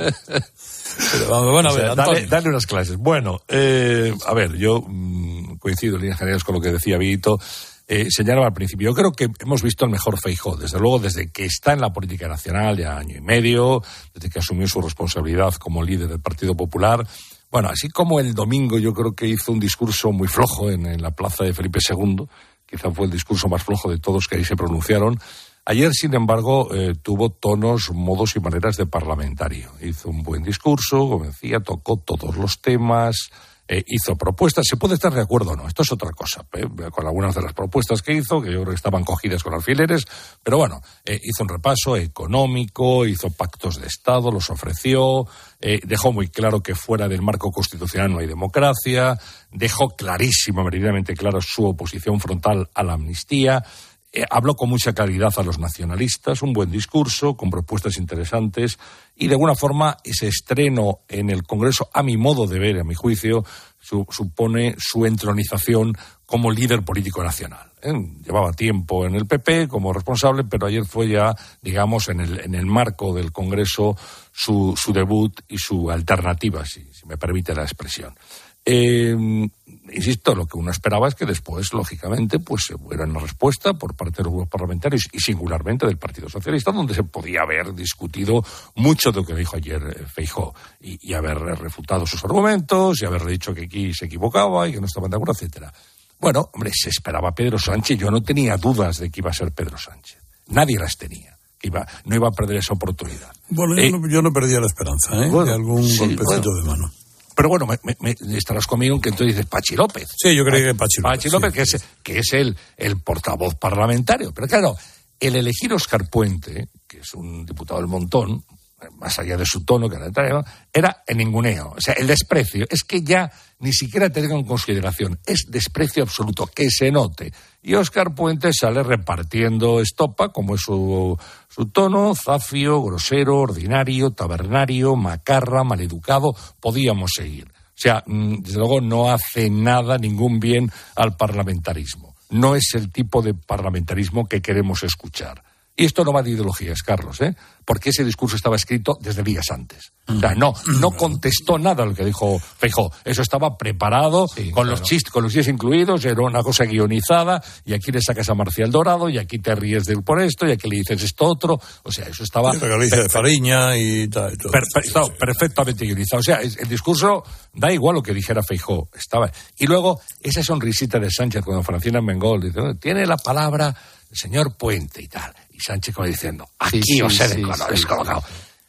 [SPEAKER 3] Pero vamos, bueno, a ver,
[SPEAKER 7] o sea, dale, dale unas clases. Bueno, eh, a ver, yo mmm, coincido en líneas generales con lo que decía Vito. Eh, señalaba al principio, yo creo que hemos visto el mejor Feijóo, desde luego desde que está en la política nacional ya año y medio, desde que asumió su responsabilidad como líder del Partido Popular. Bueno, así como el domingo yo creo que hizo un discurso muy flojo en, en la plaza de Felipe segundo, quizá fue el discurso más flojo de todos que ahí se pronunciaron. Ayer, sin embargo, eh, tuvo tonos, modos y maneras de parlamentario. Hizo un buen discurso, como decía, tocó todos los temas, eh, hizo propuestas. Se puede estar de acuerdo o no, esto es otra cosa, ¿eh? Con algunas de las propuestas que hizo, que yo creo que estaban cogidas con alfileres, pero bueno, eh, hizo un repaso económico, hizo pactos de Estado, los ofreció, eh, dejó muy claro que fuera del marco constitucional no hay democracia, dejó clarísima, meridianamente clara su oposición frontal a la amnistía. Eh, habló con mucha claridad a los nacionalistas, un buen discurso, con propuestas interesantes, y de alguna forma ese estreno en el Congreso, a mi modo de ver, a mi juicio, su, supone su entronización como líder político nacional. ¿eh? Llevaba tiempo en el P P como responsable, pero ayer fue ya, digamos, en el, en el marco del Congreso su, su debut y su alternativa, si, si me permite la expresión. Eh, insisto, lo que uno esperaba es que después, lógicamente, pues hubiera una respuesta por parte de los grupos parlamentarios y singularmente del Partido Socialista, donde se podía haber discutido mucho de lo que dijo ayer Feijóo y, y haber refutado sus argumentos y haber dicho que aquí se equivocaba y que no estaban de acuerdo, etcétera. Bueno, hombre, se esperaba Pedro Sánchez. Yo no tenía dudas de que iba a ser Pedro Sánchez. Nadie las tenía. Que iba, no iba a perder esa oportunidad.
[SPEAKER 3] Bueno, eh, yo, no, yo no perdía la esperanza, ¿eh? Bueno, de algún sí, golpecito bueno. de mano.
[SPEAKER 7] Pero bueno, me, me, estarás conmigo en que entonces dices Pachi López.
[SPEAKER 3] Sí, yo creo que Pachi López.
[SPEAKER 7] Pachi López,
[SPEAKER 3] sí,
[SPEAKER 7] que,
[SPEAKER 3] sí.
[SPEAKER 7] Es, que es el, el portavoz parlamentario. Pero claro, el elegir Óscar Puente, que es un diputado del montón, más allá de su tono, que era, era el ninguneo. O sea, el desprecio. Es que ya ni siquiera te tengo en consideración. Es desprecio absoluto, que se note. Y Óscar Puente sale repartiendo estopa, como es su, su tono, zafio, grosero, ordinario, tabernario, macarra, maleducado. Podíamos seguir. O sea, desde luego no hace nada, ningún bien al parlamentarismo. No es el tipo de parlamentarismo que queremos escuchar. Y esto no va de ideologías, Carlos, ¿eh? Porque ese discurso estaba escrito desde días antes. O sea, no, no contestó nada a lo que dijo Feijóo. Eso estaba preparado, sí, con, claro. los chistes, con los chistes incluidos, era una cosa guionizada, y aquí le sacas a Marcial Dorado, y aquí te ríes de él por esto, y aquí le dices esto otro. O sea, eso estaba...
[SPEAKER 3] Sí, Galicia per- de Fariña y tal. Y todo
[SPEAKER 7] per- per- estaba perfectamente guionizado. O sea, el discurso, da igual lo que dijera Feijóo. Estaba... Y luego, esa sonrisita de Sánchez cuando Francina Mengol dice, tiene la palabra el señor Puente y tal. Y Sánchez como diciendo, aquí sí, os he sí, descolocado. Sí.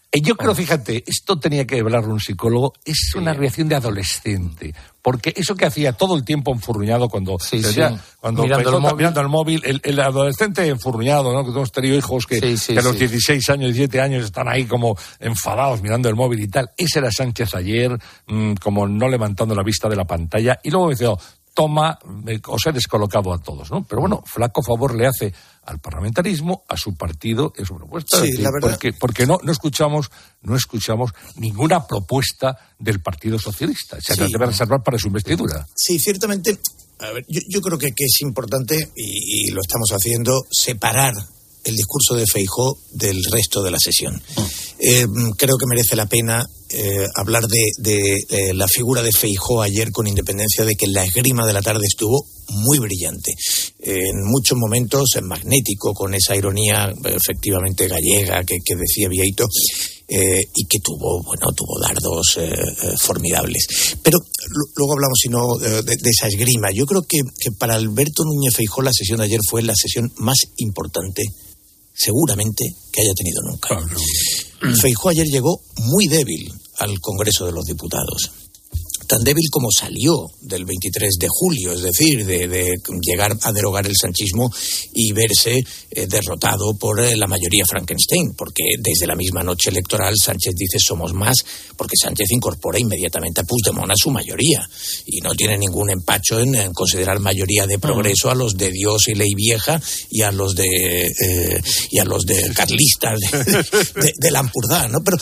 [SPEAKER 7] Eh, yo creo, fíjate, esto tenía que hablarlo un psicólogo, es una reacción de adolescente. Porque eso que hacía todo el tiempo enfurruñado cuando,
[SPEAKER 16] sí,
[SPEAKER 7] decía,
[SPEAKER 16] sí.
[SPEAKER 7] cuando
[SPEAKER 16] mirando, el móvil.
[SPEAKER 7] mirando el móvil, el, el adolescente enfurruñado, ¿no? Que hemos tenido hijos que,
[SPEAKER 16] sí, sí,
[SPEAKER 7] que a los
[SPEAKER 16] sí.
[SPEAKER 7] dieciséis años, diecisiete años están ahí como enfadados mirando el móvil y tal. Ese era Sánchez ayer, mmm, como no levantando la vista de la pantalla. Y luego me decía, toma, eh, os he descolocado a todos, ¿no? Pero bueno, flaco favor le hace al parlamentarismo, a su partido y a su propuesta.
[SPEAKER 18] Sí,
[SPEAKER 7] decir,
[SPEAKER 18] la verdad.
[SPEAKER 7] Porque, porque no, no escuchamos, no escuchamos ninguna propuesta del Partido Socialista. Se
[SPEAKER 18] Sí.
[SPEAKER 7] la debe reservar para su investidura.
[SPEAKER 18] Sí, ciertamente, a ver, yo, yo creo que, que es importante, y, y lo estamos haciendo, separar el discurso de Feijóo del resto de la sesión. Eh, creo que merece la pena eh, hablar de, de eh, la figura de Feijóo ayer, con independencia de que la esgrima de la tarde estuvo muy brillante. Eh, en muchos momentos es magnético, con esa ironía efectivamente gallega que, que decía Vieito, eh, y que tuvo, bueno, tuvo dardos eh, eh, formidables. Pero lo, luego hablamos, si no, de, de esa esgrima. Yo creo que, que para Alberto Núñez Feijóo la sesión de ayer fue la sesión más importante, seguramente, que haya tenido nunca. Feijóo ayer llegó muy débil al Congreso de los Diputados. Tan débil como salió del veintitrés de julio, es decir, de, de llegar a derogar el sanchismo y verse eh, derrotado por eh, la mayoría Frankenstein, porque desde la misma noche electoral Sánchez dice somos más, porque Sánchez incorpora inmediatamente a Puigdemont a su mayoría y no tiene ningún empacho en, en considerar mayoría de progreso a los de Dios y ley vieja y a los de eh, y a los de carlistas de, de, de la Ampurdá, ¿no? Pero,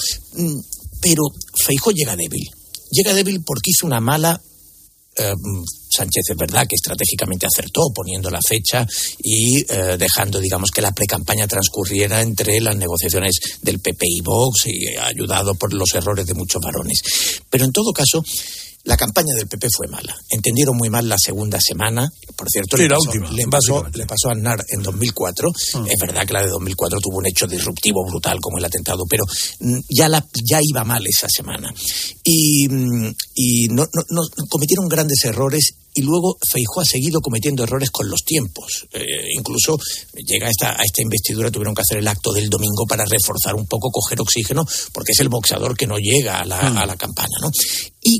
[SPEAKER 18] pero Feijóo llega débil. Llega débil porque hizo una mala... Eh, Sánchez es verdad que estratégicamente acertó poniendo la fecha y eh, dejando, digamos, que la precampaña transcurriera entre las negociaciones del P P y Vox, y ayudado por los errores de muchos varones. Pero en todo caso, la campaña del P P fue mala. Entendieron muy mal la segunda semana. Por cierto,
[SPEAKER 3] sí,
[SPEAKER 18] le,
[SPEAKER 3] la
[SPEAKER 18] pasó,
[SPEAKER 3] última,
[SPEAKER 18] le, pasó, le pasó a Aznar en dos mil cuatro. Mm. Es verdad que la de dos mil cuatro tuvo un hecho disruptivo brutal como el atentado, pero mm, ya, la, ya iba mal esa semana. Y, mm, y no, no, no cometieron grandes errores. Y luego Feijóo ha seguido cometiendo errores con los tiempos. Eh, incluso llega a esta, a esta investidura, tuvieron que hacer el acto del domingo para reforzar un poco, coger oxígeno, porque es el boxeador que no llega a la, mm. a la campaña, ¿no? Y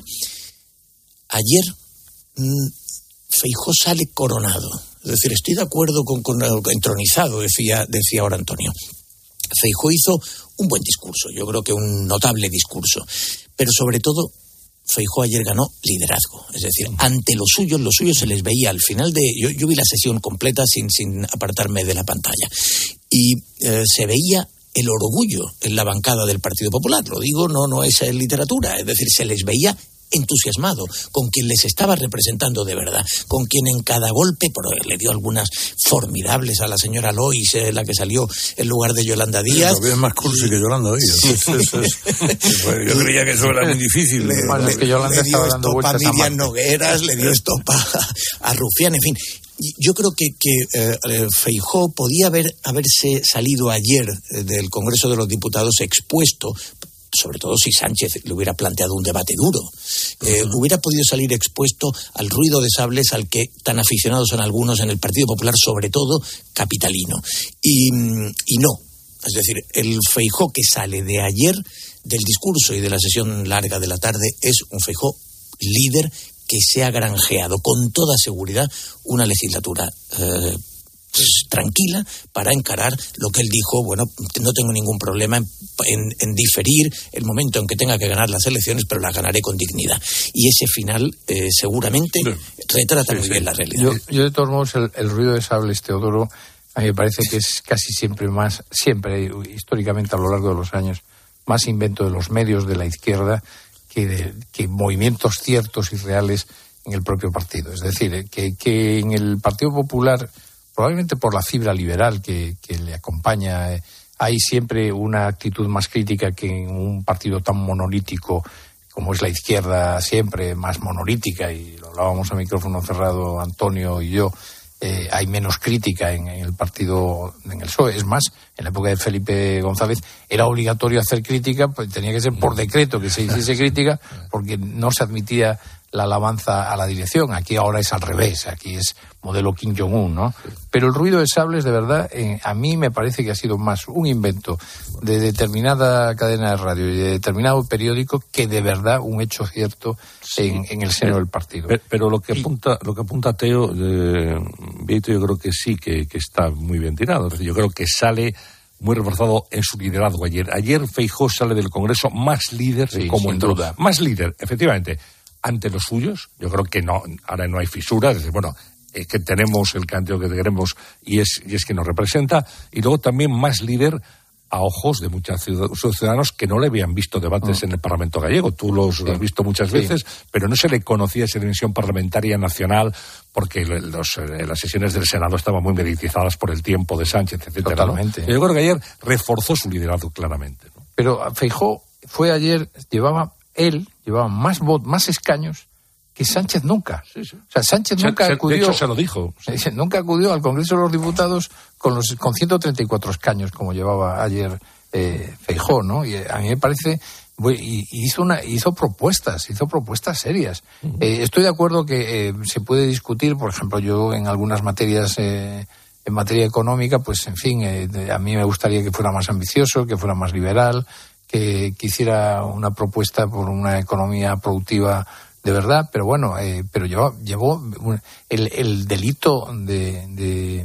[SPEAKER 18] ayer mmm, Feijóo sale coronado. Es decir, estoy de acuerdo con, con entronizado, decía, decía ahora Antonio. Feijóo hizo un buen discurso, yo creo que un notable discurso, pero sobre todo Feijóo ayer ganó liderazgo, es decir, ante los suyos, los suyos se les veía al final de... Yo, yo vi la sesión completa sin, sin apartarme de la pantalla, y eh, se veía el orgullo en la bancada del Partido Popular. Lo digo, no, no es literatura, es decir, se les veía entusiasmado con quien les estaba representando de verdad, con quien en cada golpe, pero le dio algunas formidables a la señora Lois, eh, la que salió en lugar de Yolanda Díaz.
[SPEAKER 3] Sí, es más cursi que Yolanda Díaz. Eso, eso, eso, yo creía que eso era muy difícil.
[SPEAKER 18] Le,
[SPEAKER 3] bueno,
[SPEAKER 18] le,
[SPEAKER 3] es que Yolanda
[SPEAKER 18] le dio
[SPEAKER 3] estaba dando
[SPEAKER 18] estopa a
[SPEAKER 3] vueltas
[SPEAKER 18] Miriam
[SPEAKER 3] a
[SPEAKER 18] Nogueras, le dio estopa a, a Rufián, en fin. Yo creo que, que eh, Feijóo podía haber, haberse salido ayer del Congreso de los Diputados expuesto, sobre todo si Sánchez le hubiera planteado un debate duro, eh, uh-huh. hubiera podido salir expuesto al ruido de sables al que tan aficionados son algunos en el Partido Popular, sobre todo capitalino. Y, y no, es decir, el Feijóo que sale de ayer, del discurso y de la sesión larga de la tarde, es un Feijóo líder que se ha granjeado con toda seguridad una legislatura eh, pues, tranquila para encarar lo que él dijo. Bueno, no tengo ningún problema en, en, en diferir el momento en que tenga que ganar las elecciones, pero las ganaré con dignidad. Y ese final eh, seguramente retrata sí, muy sí. bien la realidad.
[SPEAKER 16] Yo, yo de todos modos, el, el ruido de sables, Teodoro, a mí me parece que es casi siempre más, siempre, históricamente a lo largo de los años, más invento de los medios de la izquierda que, de, que movimientos ciertos y reales en el propio partido. Es decir, que, que en el Partido Popular, probablemente por la fibra liberal que, que le acompaña, eh, hay siempre una actitud más crítica que en un partido tan monolítico como es la izquierda, siempre más monolítica, y lo hablábamos a micrófono cerrado Antonio y yo. Eh, hay menos crítica en, en el partido, en el P S O E. Es más, en la época de Felipe González era obligatorio hacer crítica, pues tenía que ser por decreto que se hiciese crítica, porque no se admitía la alabanza a la dirección. Aquí ahora es al revés, aquí es modelo Kim Jong-un, ¿no? Pero el ruido de sables, de verdad, eh, a mí me parece que ha sido más un invento de determinada cadena de radio y de determinado periódico que de verdad un hecho cierto sí, en, en el seno pero, del partido.
[SPEAKER 7] Pero, pero lo que apunta lo que apunta Teo, eh, Vito, yo creo que sí, que, que está muy bien tirado. Es decir, yo creo que sale muy reforzado en su liderazgo ayer. Ayer Feijóo sale del Congreso más líder de
[SPEAKER 16] sí,
[SPEAKER 7] cómo entró.
[SPEAKER 16] Duda.
[SPEAKER 7] Más líder, efectivamente, ante los suyos. Yo creo que no, ahora no hay fisuras. Es decir, bueno, es que tenemos el candidato que queremos y es, y es que nos representa. Y luego también más líder a ojos de muchos ciudadanos que no le habían visto debates mm. en el Parlamento gallego. Tú los sí. has visto muchas veces, sí. pero no se le conocía esa dimensión parlamentaria nacional porque los, las sesiones del Senado estaban muy mediatizadas por el tiempo de Sánchez, etcétera.
[SPEAKER 16] Totalmente.
[SPEAKER 7] ¿no? Yo creo que ayer reforzó su liderazgo claramente, ¿no?
[SPEAKER 16] Pero Feijóo fue ayer, llevaba él, llevaba más votos, más escaños que Sánchez nunca. Sí, sí. O sea, Sánchez nunca
[SPEAKER 7] se,
[SPEAKER 16] acudió...
[SPEAKER 7] De hecho, se lo dijo.
[SPEAKER 16] Sí. Nunca acudió al Congreso de los Diputados con los con ciento treinta y cuatro escaños, como llevaba ayer eh, Feijóo, ¿no? Y a mí me parece... Y hizo, una, hizo propuestas, hizo propuestas serias. Uh-huh. Eh, estoy de acuerdo que eh, se puede discutir, por ejemplo, yo en algunas materias... Eh, en materia económica, pues, en fin, eh, a mí me gustaría que fuera más ambicioso, que fuera más liberal, que, que hiciera una propuesta por una economía productiva de verdad, pero bueno, eh, pero llevó, llevó el, el delito de, de,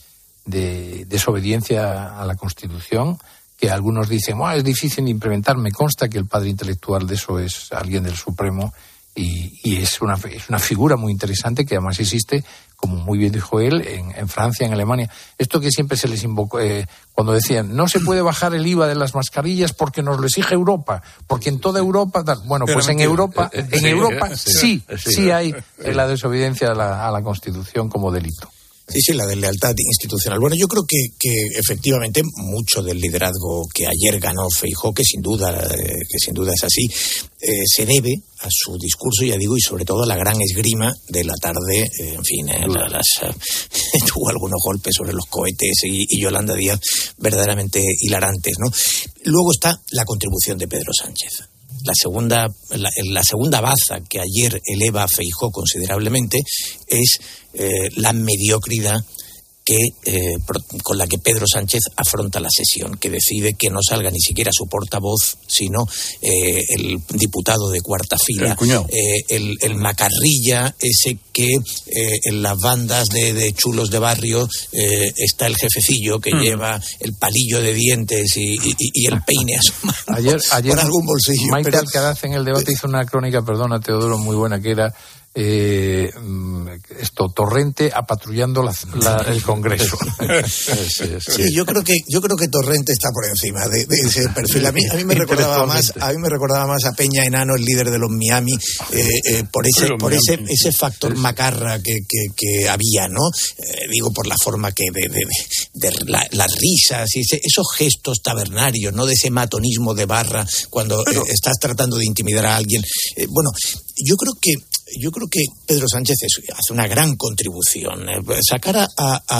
[SPEAKER 16] de desobediencia a la Constitución, que algunos dicen, oh, es difícil de implementar. Me consta que el padre intelectual de eso es alguien del Supremo y, y es una es una figura muy interesante que además existe, como muy bien dijo él, en, en Francia, en Alemania. Esto que siempre se les invocó, eh, cuando decían, no se puede bajar el I V A de las mascarillas porque nos lo exige Europa, porque en toda Europa... Tal. Bueno, pues en Europa, en sí, Europa sí, sí, sí hay la desobediencia a la, a la Constitución como delito.
[SPEAKER 18] Sí, sí, la deslealtad institucional. Bueno, yo creo que, que efectivamente mucho del liderazgo que ayer ganó Feijóo, que sin duda, eh, que sin duda es así, eh, se debe a su discurso, ya digo, y sobre todo a la gran esgrima de la tarde, eh, en fin, eh, la, las, eh, tuvo algunos golpes sobre los cohetes y, y Yolanda Díaz verdaderamente hilarantes, ¿no? Luego está la contribución de Pedro Sánchez. La segunda, la, la segunda baza que ayer eleva a Feijóo considerablemente es eh, la mediocridad que, eh, con la que Pedro Sánchez afronta la sesión, que decide que no salga ni siquiera su portavoz, sino eh, el diputado de cuarta fila,
[SPEAKER 3] el,
[SPEAKER 18] eh, el, el macarrilla, ese que eh, en las bandas de, de chulos de barrio eh, está el jefecillo que mm. lleva el palillo de dientes y, y, y el peine a su mano
[SPEAKER 16] ayer, ayer
[SPEAKER 18] por algún bolsillo.
[SPEAKER 16] Maite
[SPEAKER 18] pero...
[SPEAKER 16] Alcaraz en el debate hizo una crónica, perdona Teodoro, muy buena, que era Eh, esto Torrente apatrullando la, la, el Congreso.
[SPEAKER 18] sí, sí. sí, yo creo que yo creo que Torrente está por encima de, de ese perfil. A mí, a mí me recordaba más a mí me recordaba más a Peña Enano, el líder de los Miami, eh, eh, por ese por ese ese factor macarra que, que, que había, ¿no? Eh, digo por la forma que de, de, de, de la, las risas y ese, esos gestos tabernarios, no de ese matonismo de barra cuando eh, estás tratando de intimidar a alguien. Eh, bueno, yo creo que Yo creo que Pedro Sánchez hace una gran contribución. Sacar a, a,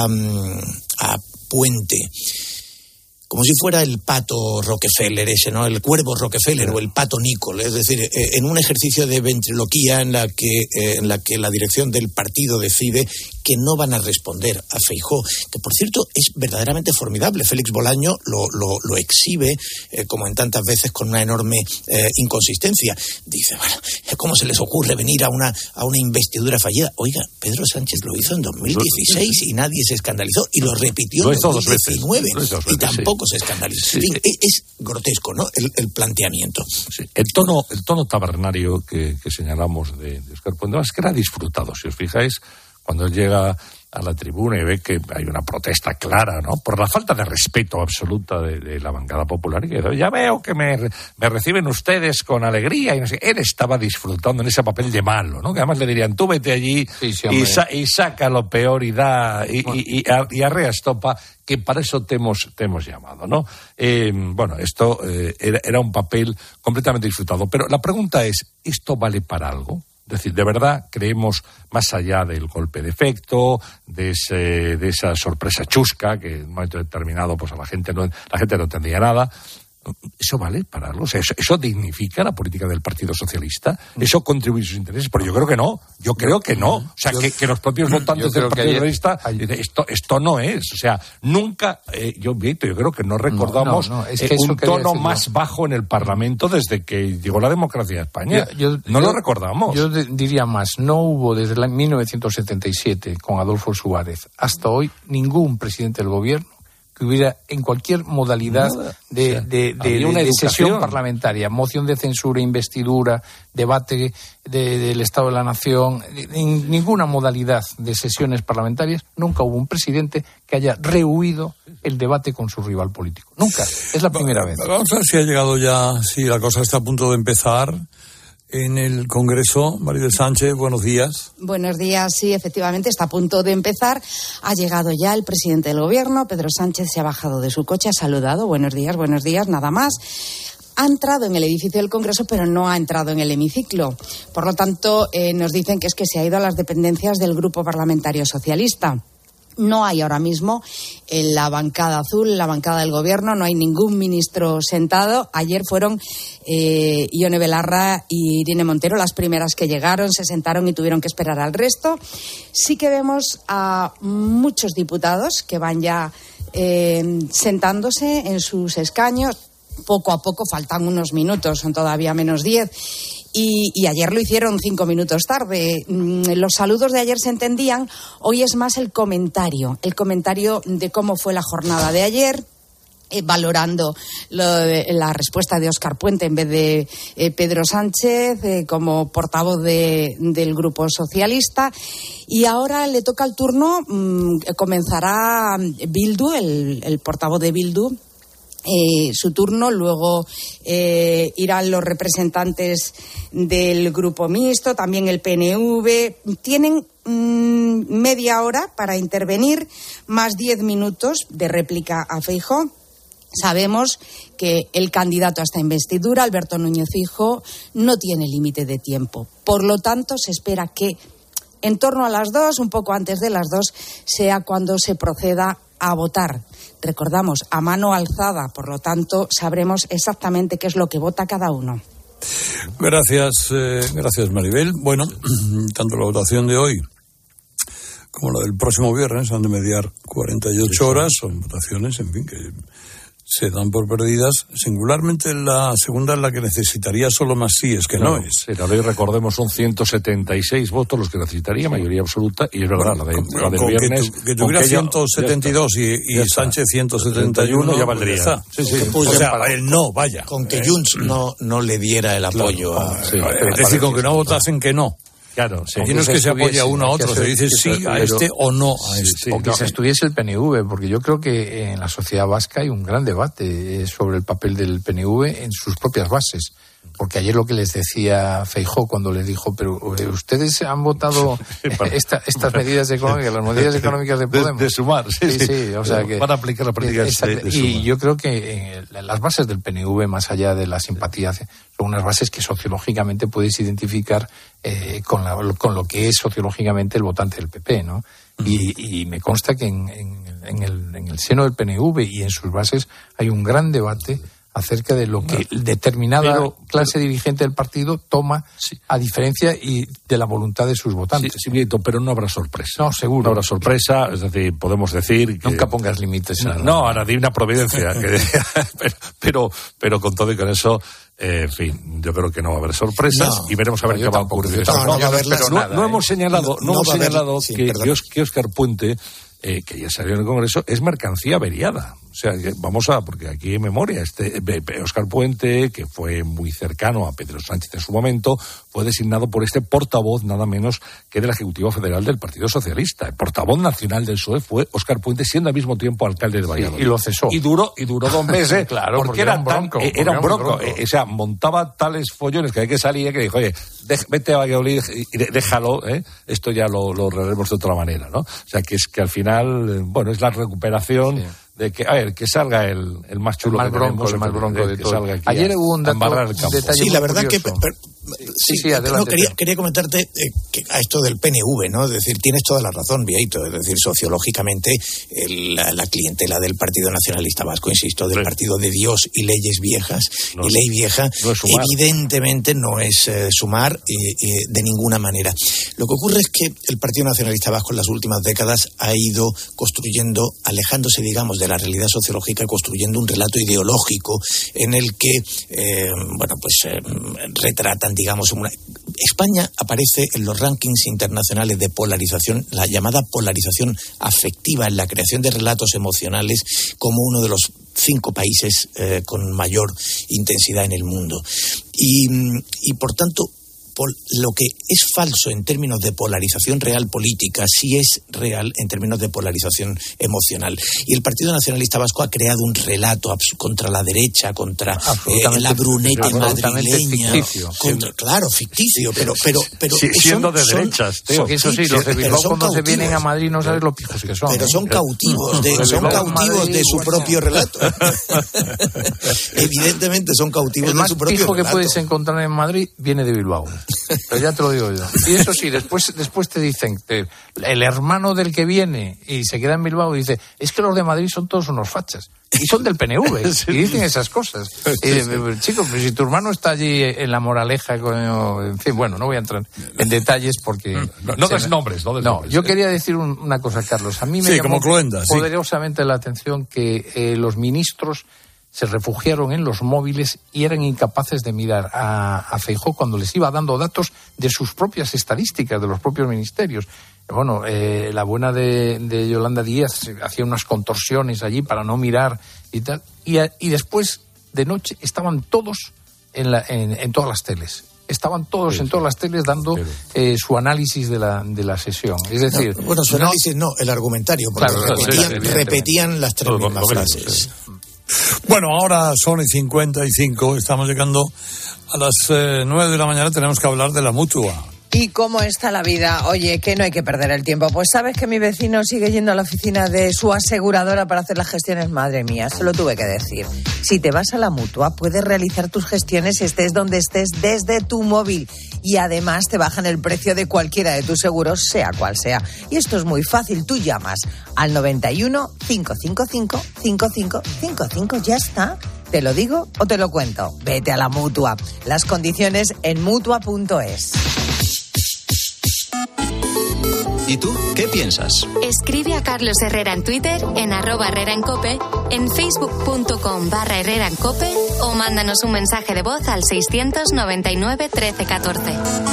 [SPEAKER 18] a Puente como si fuera el pato Rockefeller ese, ¿no? El cuervo Rockefeller o el pato Nicol, es decir, en un ejercicio de ventriloquía en la que en la que la dirección del partido decide que no van a responder a Feijóo, que por cierto es verdaderamente formidable. Félix Bolaño lo, lo, lo exhibe, eh, como en tantas veces, con una enorme eh, inconsistencia. Dice, bueno, ¿cómo se les ocurre venir a una a una investidura fallida? Oiga, Pedro Sánchez lo hizo en dos mil dieciséis y nadie se escandalizó, y lo repitió en dos mil diecinueve y tampoco se escandalizó. Sí. En fin, es, es grotesco, ¿no? El, el planteamiento.
[SPEAKER 7] Sí. El tono el tono tabernario que, que señalamos de, de Óscar Puente, es que era disfrutado, si os fijáis, cuando llega a la tribuna y ve que hay una protesta clara, ¿no? Por la falta de respeto absoluta de, de la bancada popular, y que dice, ya veo que me, me reciben ustedes con alegría, y no sé, él estaba disfrutando en ese papel de malo, ¿no? Que además le dirían, tú vete allí sí, sí, y, sa- y saca lo peor y da, y, bueno. y, y, y arrea estopa, que para eso te hemos, te hemos llamado, ¿no? Eh, bueno, esto eh, era, era un papel completamente disfrutado, pero la pregunta es, ¿esto vale para algo? Es decir, ¿de verdad creemos, más allá del golpe de efecto, de, ese, de esa sorpresa chusca, que en un momento determinado pues a la gente no, la gente no entendía nada? ¿Eso vale pararlo? O sea, ¿eso, ¿eso dignifica la política del Partido Socialista? ¿Eso contribuye a sus intereses? Pero yo creo que no. Yo creo que no. O sea, que, que los propios votantes del Partido Socialista, esto, esto no es. O sea, nunca, eh, yo, yo creo que no recordamos
[SPEAKER 16] no, no, no. Es que
[SPEAKER 7] eh, un tono
[SPEAKER 16] decirlo.
[SPEAKER 7] más bajo en el Parlamento desde que llegó la democracia a España. Yo, yo, no yo, lo recordamos.
[SPEAKER 16] Yo diría más, no hubo desde la mil novecientos setenta y siete con Adolfo Suárez hasta hoy ningún presidente del gobierno que hubiera en cualquier modalidad
[SPEAKER 7] Nada.
[SPEAKER 16] de,
[SPEAKER 7] o sea,
[SPEAKER 16] de, de, de, de sesión parlamentaria, moción de censura, investidura, debate de, del Estado de la Nación, en ninguna modalidad de sesiones parlamentarias, nunca hubo un presidente que haya rehuido el debate con su rival político. Nunca. Es la primera vez.
[SPEAKER 3] Vamos a ver si ha llegado ya, si la cosa está a punto de empezar. En el Congreso, Maribel Sánchez, buenos días.
[SPEAKER 17] Buenos días, sí, efectivamente, está a punto de empezar. Ha llegado ya el presidente del Gobierno, Pedro Sánchez, se ha bajado de su coche, ha saludado, buenos días, buenos días, nada más. Ha entrado en el edificio del Congreso, pero no ha entrado en el hemiciclo. Por lo tanto, eh, nos dicen que es que se ha ido a las dependencias del Grupo Parlamentario Socialista. No hay ahora mismo en la bancada azul, en la bancada del Gobierno, no hay ningún ministro sentado. Ayer fueron eh, Ione Belarra y Irene Montero las primeras que llegaron, se sentaron y tuvieron que esperar al resto. Sí que vemos a muchos diputados que van ya eh, sentándose en sus escaños. Poco a poco, faltan unos minutos, son todavía menos diez. Y, y ayer lo hicieron cinco minutos tarde. Los saludos de ayer se entendían. Hoy es más el comentario, el comentario de cómo fue la jornada de ayer, eh, valorando lo de, la respuesta de Óscar Puente en vez de eh, Pedro Sánchez eh, como portavoz de, del Grupo Socialista. Y ahora le toca el turno, mmm, comenzará Bildu, el, el portavoz de Bildu. Eh, su turno, luego eh, irán los representantes del grupo mixto, también el P N V. Tienen mmm, media hora para intervenir, más diez minutos de réplica a Feijóo. Sabemos que el candidato a esta investidura, Alberto Núñez Feijóo, no tiene límite de tiempo. Por lo tanto, se espera que en torno a las dos, un poco antes de las dos, sea cuando se proceda a votar. Recordamos, a mano alzada, por lo tanto, sabremos exactamente qué es lo que vota cada uno.
[SPEAKER 3] Gracias, eh, gracias Maribel. Bueno, tanto la votación de hoy como la del próximo viernes han de mediar cuarenta y ocho horas, son votaciones, en fin, que se dan por perdidas. Singularmente la segunda es la que necesitaría solo más sí, es que no, no es.
[SPEAKER 7] Sí, la ley, recordemos, son ciento setenta y seis votos los que necesitaría, mayoría absoluta, y es verdad, bueno, la, de, con, la del viernes...
[SPEAKER 3] Que, tu, que tuviera ciento setenta y dos y, y Sánchez ciento setenta y uno,
[SPEAKER 7] ya valdría.
[SPEAKER 3] Sí, sí. O sea, para el no, vaya.
[SPEAKER 18] Con que Junts no, no le diera el apoyo
[SPEAKER 3] claro,
[SPEAKER 18] a...
[SPEAKER 3] Sí, es decir, con que no votasen que no.
[SPEAKER 7] Claro, sí.
[SPEAKER 3] Aquí no es que se apoya uno a otro, se dice sí a este o no a este.
[SPEAKER 16] Sí, o que no. se estuviese el P N V, porque yo creo que en la sociedad vasca hay un gran debate sobre el papel del P N V en sus propias bases. Porque ayer lo que les decía Feijóo cuando les dijo, pero ustedes han votado esta, estas medidas económicas, las medidas económicas de Podemos.
[SPEAKER 7] De, de sumar, sí, sí.
[SPEAKER 16] sí, sí o sea que,
[SPEAKER 7] van a aplicar las políticas de, de
[SPEAKER 16] Y yo creo que en las bases del P N V, más allá de la simpatía, son unas bases que sociológicamente puedes identificar eh, con, la, con lo que es sociológicamente el votante del P P, ¿no? Uh-huh. Y, y me consta que en, en, en, el, en el seno del P N V y en sus bases hay un gran debate acerca de lo que determinada pero, clase pero, dirigente del partido toma sí. a diferencia y de la voluntad de sus votantes.
[SPEAKER 7] Sí, sí, pero no habrá sorpresa.
[SPEAKER 16] No, seguro.
[SPEAKER 7] No habrá sorpresa, es decir, podemos decir que...
[SPEAKER 16] Nunca pongas límites.
[SPEAKER 7] No, no, a la divina providencia. que, pero, pero, pero con todo y con eso... Eh, en fin, yo creo que no va a haber sorpresas no, y veremos a ver qué va a ocurrir.
[SPEAKER 18] No, no, no,
[SPEAKER 7] pero no, no hemos señalado, no, no hemos señalado
[SPEAKER 18] sí,
[SPEAKER 7] que, que Óscar Puente, eh, que ya salió en el Congreso, es mercancía averiada. O sea, vamos a, porque aquí en memoria, este Óscar Puente, que fue muy cercano a Pedro Sánchez en su momento, fue designado por este portavoz nada menos que del Ejecutivo Federal del Partido Socialista. El portavoz nacional del P S O E fue Óscar Puente, siendo al mismo tiempo alcalde de Valladolid.
[SPEAKER 16] Sí, y lo cesó.
[SPEAKER 7] Y duró, y duró dos meses.
[SPEAKER 16] Claro,
[SPEAKER 7] porque,
[SPEAKER 16] porque
[SPEAKER 7] era,
[SPEAKER 16] era un bronco.
[SPEAKER 7] Tan, era un bronco. bronco. Eh, o sea, montaba tales follones que hay que salir, que dijo, oye, de, vete a Valladolid y de, déjalo, ¿eh? Esto ya lo, lo arreglaremos de otra manera, ¿no? O sea, que es que al final, eh, bueno, es la recuperación... Sí. De que, a ver, que salga el, el más chulo,
[SPEAKER 16] el más
[SPEAKER 7] que
[SPEAKER 16] bronco,
[SPEAKER 7] tenemos,
[SPEAKER 16] el más bronco de, de todo.
[SPEAKER 7] Aquí
[SPEAKER 16] Ayer
[SPEAKER 7] a,
[SPEAKER 16] hubo un dato,
[SPEAKER 7] un detalle
[SPEAKER 18] sí, la verdad
[SPEAKER 7] curioso.
[SPEAKER 18] que per, per,
[SPEAKER 16] Sí, sí, adelante.
[SPEAKER 18] No, quería, quería comentarte eh, que a esto del P N V, ¿no? Es decir, tienes toda la razón, Vieito. Es decir, sociológicamente, el, la, la clientela del Partido Nacionalista Vasco, insisto, del sí. Partido de Dios y leyes viejas, no, y ley vieja, no es evidentemente no es eh, sumar eh, eh, de ninguna manera. Lo que ocurre es que el Partido Nacionalista Vasco en las últimas décadas ha ido construyendo, alejándose, digamos, de la realidad sociológica, construyendo un relato ideológico en el que, eh, bueno, pues eh, retratan, digamos, una... España aparece en los rankings internacionales de polarización, la llamada polarización afectiva, en la creación de relatos emocionales, como uno de los cinco países eh, con mayor intensidad en el mundo. Y, y por tanto, lo que es falso en términos de polarización real política sí es real en términos de polarización emocional. Y el Partido Nacionalista Vasco ha creado un relato contra la derecha, contra eh, la brunete madrileña.
[SPEAKER 16] Ficticio,
[SPEAKER 18] contra, claro, ficticio, pero... pero, pero
[SPEAKER 7] sí, siendo de derechas, tío.
[SPEAKER 16] Eso sí, los de Bilbao cuando se vienen a Madrid no sabes los pijos que son.
[SPEAKER 18] Pero son cautivos de, son cautivos de su propio relato. Evidentemente son cautivos de su propio relato.
[SPEAKER 16] El más pijo que puedes encontrar en Madrid viene de Bilbao. Pero ya te lo digo yo. Y eso sí, después después te dicen que el hermano del que viene y se queda en Bilbao y dice, es que los de Madrid son todos unos fachas. Y son del P N V. Sí. Y dicen esas cosas. Y, sí, sí. Chicos, pues si tu hermano está allí en La Moraleja, con, en fin, bueno, no voy a entrar en detalles porque...
[SPEAKER 7] No, no des nombres, no des
[SPEAKER 16] No,
[SPEAKER 7] nombres,
[SPEAKER 16] yo
[SPEAKER 7] eh.
[SPEAKER 16] quería decir un, una cosa, Carlos. A mí me
[SPEAKER 3] sí,
[SPEAKER 16] llamó
[SPEAKER 3] como Cloenda,
[SPEAKER 16] poderosamente sí. la atención que eh, los ministros se refugiaron en los móviles y eran incapaces de mirar a, a Feijóo cuando les iba dando datos de sus propias estadísticas, de los propios ministerios. Bueno, eh, la buena de, de Yolanda Díaz hacía unas contorsiones allí para no mirar y tal. Y, a, y después, de noche, estaban todos en, la, en, en todas las teles. Estaban todos sí, en todas sí. las teles dando eh, su análisis de la, de la sesión. Es decir...
[SPEAKER 18] No, bueno, su
[SPEAKER 16] no,
[SPEAKER 18] análisis no, el argumentario, porque
[SPEAKER 16] claro,
[SPEAKER 18] repetían,
[SPEAKER 16] sí,
[SPEAKER 18] repetían las tres mismas frases.
[SPEAKER 3] Bueno, ahora son y cincuenta y cinco, estamos llegando a las eh, nueve de la mañana, tenemos que hablar de la Mutua.
[SPEAKER 10] ¿Y cómo está la vida? Oye, que no hay que perder el tiempo. Pues sabes que mi vecino sigue yendo a la oficina de su aseguradora para hacer las gestiones. Madre mía, se lo tuve que decir. Si te vas a la Mutua, puedes realizar tus gestiones estés donde estés desde tu móvil. Y además te bajan el precio de cualquiera de tus seguros, sea cual sea. Y esto es muy fácil. Tú llamas al noventa y uno, cinco cinco cinco, cinco cinco cinco cinco. Ya está. ¿Te lo digo o te lo cuento? Vete a la Mutua. Las condiciones en mutua punto es.
[SPEAKER 9] ¿Y tú qué piensas?
[SPEAKER 2] Escribe a Carlos Herrera en Twitter, en arroba Herrera en Cope, en facebook.com barra Herrera en Cope o mándanos un mensaje de voz al seiscientos noventa y nueve, trece, catorce.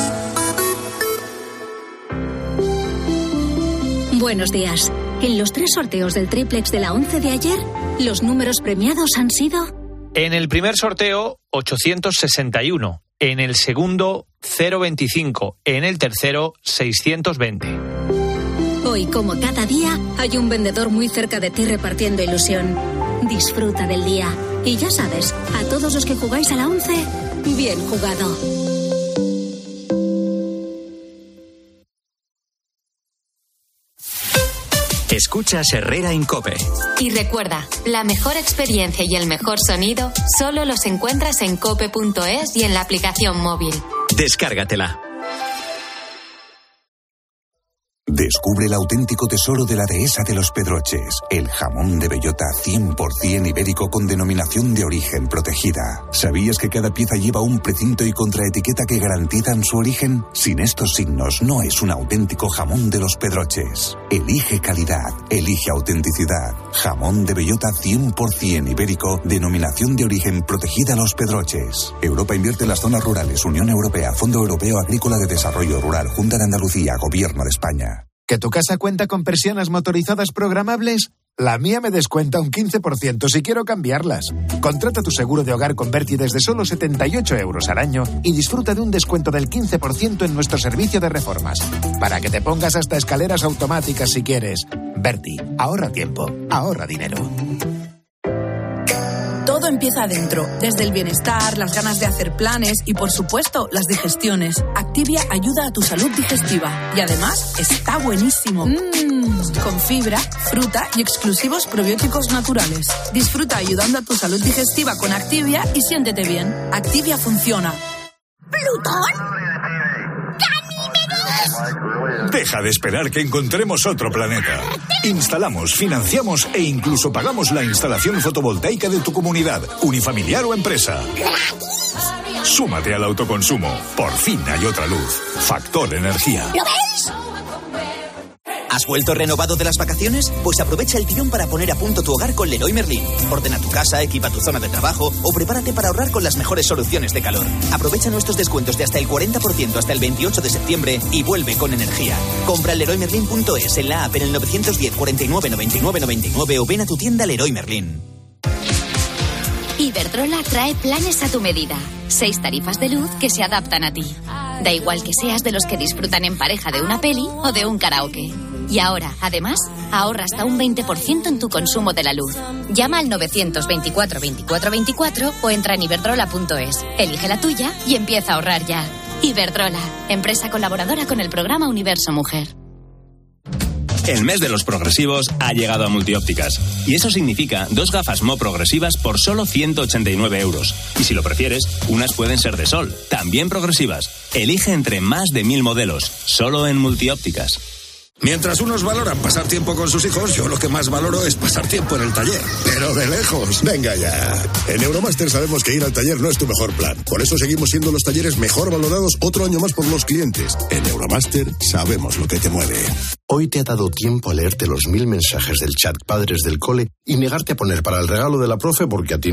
[SPEAKER 29] Buenos días. En los tres sorteos del triplex de la once de ayer, los números premiados han sido...
[SPEAKER 8] En el primer sorteo, ochocientos sesenta y uno. En el segundo, cero veinticinco. En el tercero, seiscientos veinte.
[SPEAKER 29] Hoy, como cada día, hay un vendedor muy cerca de ti repartiendo ilusión. Disfruta del día. Y ya sabes, a todos los que jugáis a la once, bien jugado.
[SPEAKER 9] Escuchas Herrera en Cope.
[SPEAKER 2] Y recuerda, la mejor experiencia y el mejor sonido solo los encuentras en cope punto es y en la aplicación móvil.
[SPEAKER 9] Descárgatela.
[SPEAKER 19] Descubre el auténtico tesoro de la dehesa de los Pedroches, el jamón de bellota cien por ciento ibérico con denominación de origen protegida. ¿Sabías que cada pieza lleva un precinto y contraetiqueta que garantizan su origen? Sin estos signos no es un auténtico jamón de los Pedroches. Elige calidad, elige autenticidad. Jamón de bellota cien por ciento ibérico, denominación de origen protegida Los Pedroches. Europa invierte en las zonas rurales, Unión Europea, Fondo Europeo Agrícola de Desarrollo Rural, Junta de Andalucía, Gobierno de España.
[SPEAKER 20] ¿Que tu casa cuenta con persianas motorizadas programables? La mía me descuenta un quince por ciento si quiero cambiarlas. Contrata tu seguro de hogar con Berti desde solo setenta y ocho euros al año y disfruta de un descuento del quince por ciento en nuestro servicio de reformas. Para que te pongas hasta escaleras automáticas si quieres. Berti, ahorra tiempo, ahorra dinero.
[SPEAKER 21] Todo empieza adentro, desde el bienestar, las ganas de hacer planes y, por supuesto, las digestiones. Activia ayuda a tu salud digestiva y además está buenísimo. Mmm, con fibra, fruta y exclusivos probióticos naturales. Disfruta ayudando a tu salud digestiva con Activia y siéntete bien. Activia funciona.
[SPEAKER 11] ¿Plutón?
[SPEAKER 12] Deja de esperar que encontremos otro planeta. Instalamos, financiamos e incluso pagamos la instalación fotovoltaica de tu comunidad, unifamiliar o empresa. Súmate al autoconsumo. Por fin hay otra luz. Factor Energía.
[SPEAKER 11] ¿Lo ves?
[SPEAKER 13] ¿Has vuelto renovado de las vacaciones? Pues aprovecha el tirón para poner a punto tu hogar con Leroy Merlin. Ordena tu casa, equipa tu zona de trabajo o prepárate para ahorrar con las mejores soluciones de calor. Aprovecha nuestros descuentos de hasta el cuarenta por ciento hasta el veintiocho de septiembre y vuelve con energía. Compra en leroy merlin punto es, en la app, en el nueve uno cero, cuarenta y nueve, noventa y nueve, noventa y nueve o ven a tu tienda Leroy Merlin.
[SPEAKER 2] Iberdrola trae planes a tu medida. Seis tarifas de luz que se adaptan a ti. Da igual que seas de los que disfrutan en pareja de una peli o de un karaoke. Y ahora, además, ahorra hasta un veinte por ciento en tu consumo de la luz. Llama al novecientos veinticuatro, veinticuatro, veinticuatro o entra en iberdrola punto es. Elige la tuya y empieza a ahorrar ya. Iberdrola, empresa colaboradora con el programa Universo Mujer.
[SPEAKER 15] El mes de los progresivos ha llegado a Multiópticas. Y eso significa dos gafas Mo progresivas por solo ciento ochenta y nueve euros. Y si lo prefieres, unas pueden ser de sol, también progresivas. Elige entre más de mil modelos, solo en Multiópticas.
[SPEAKER 22] Mientras unos valoran pasar tiempo con sus hijos, yo lo que más valoro es pasar tiempo en el taller. Pero de lejos.
[SPEAKER 23] Venga ya. En Euromaster sabemos que ir al taller no es tu mejor plan. Por eso seguimos siendo los talleres mejor valorados otro año más por los clientes. En Euromaster sabemos lo que te mueve.
[SPEAKER 24] Hoy te ha dado tiempo a leerte los mil mensajes del chat Padres del Cole y negarte a poner para el regalo de la profe porque a ti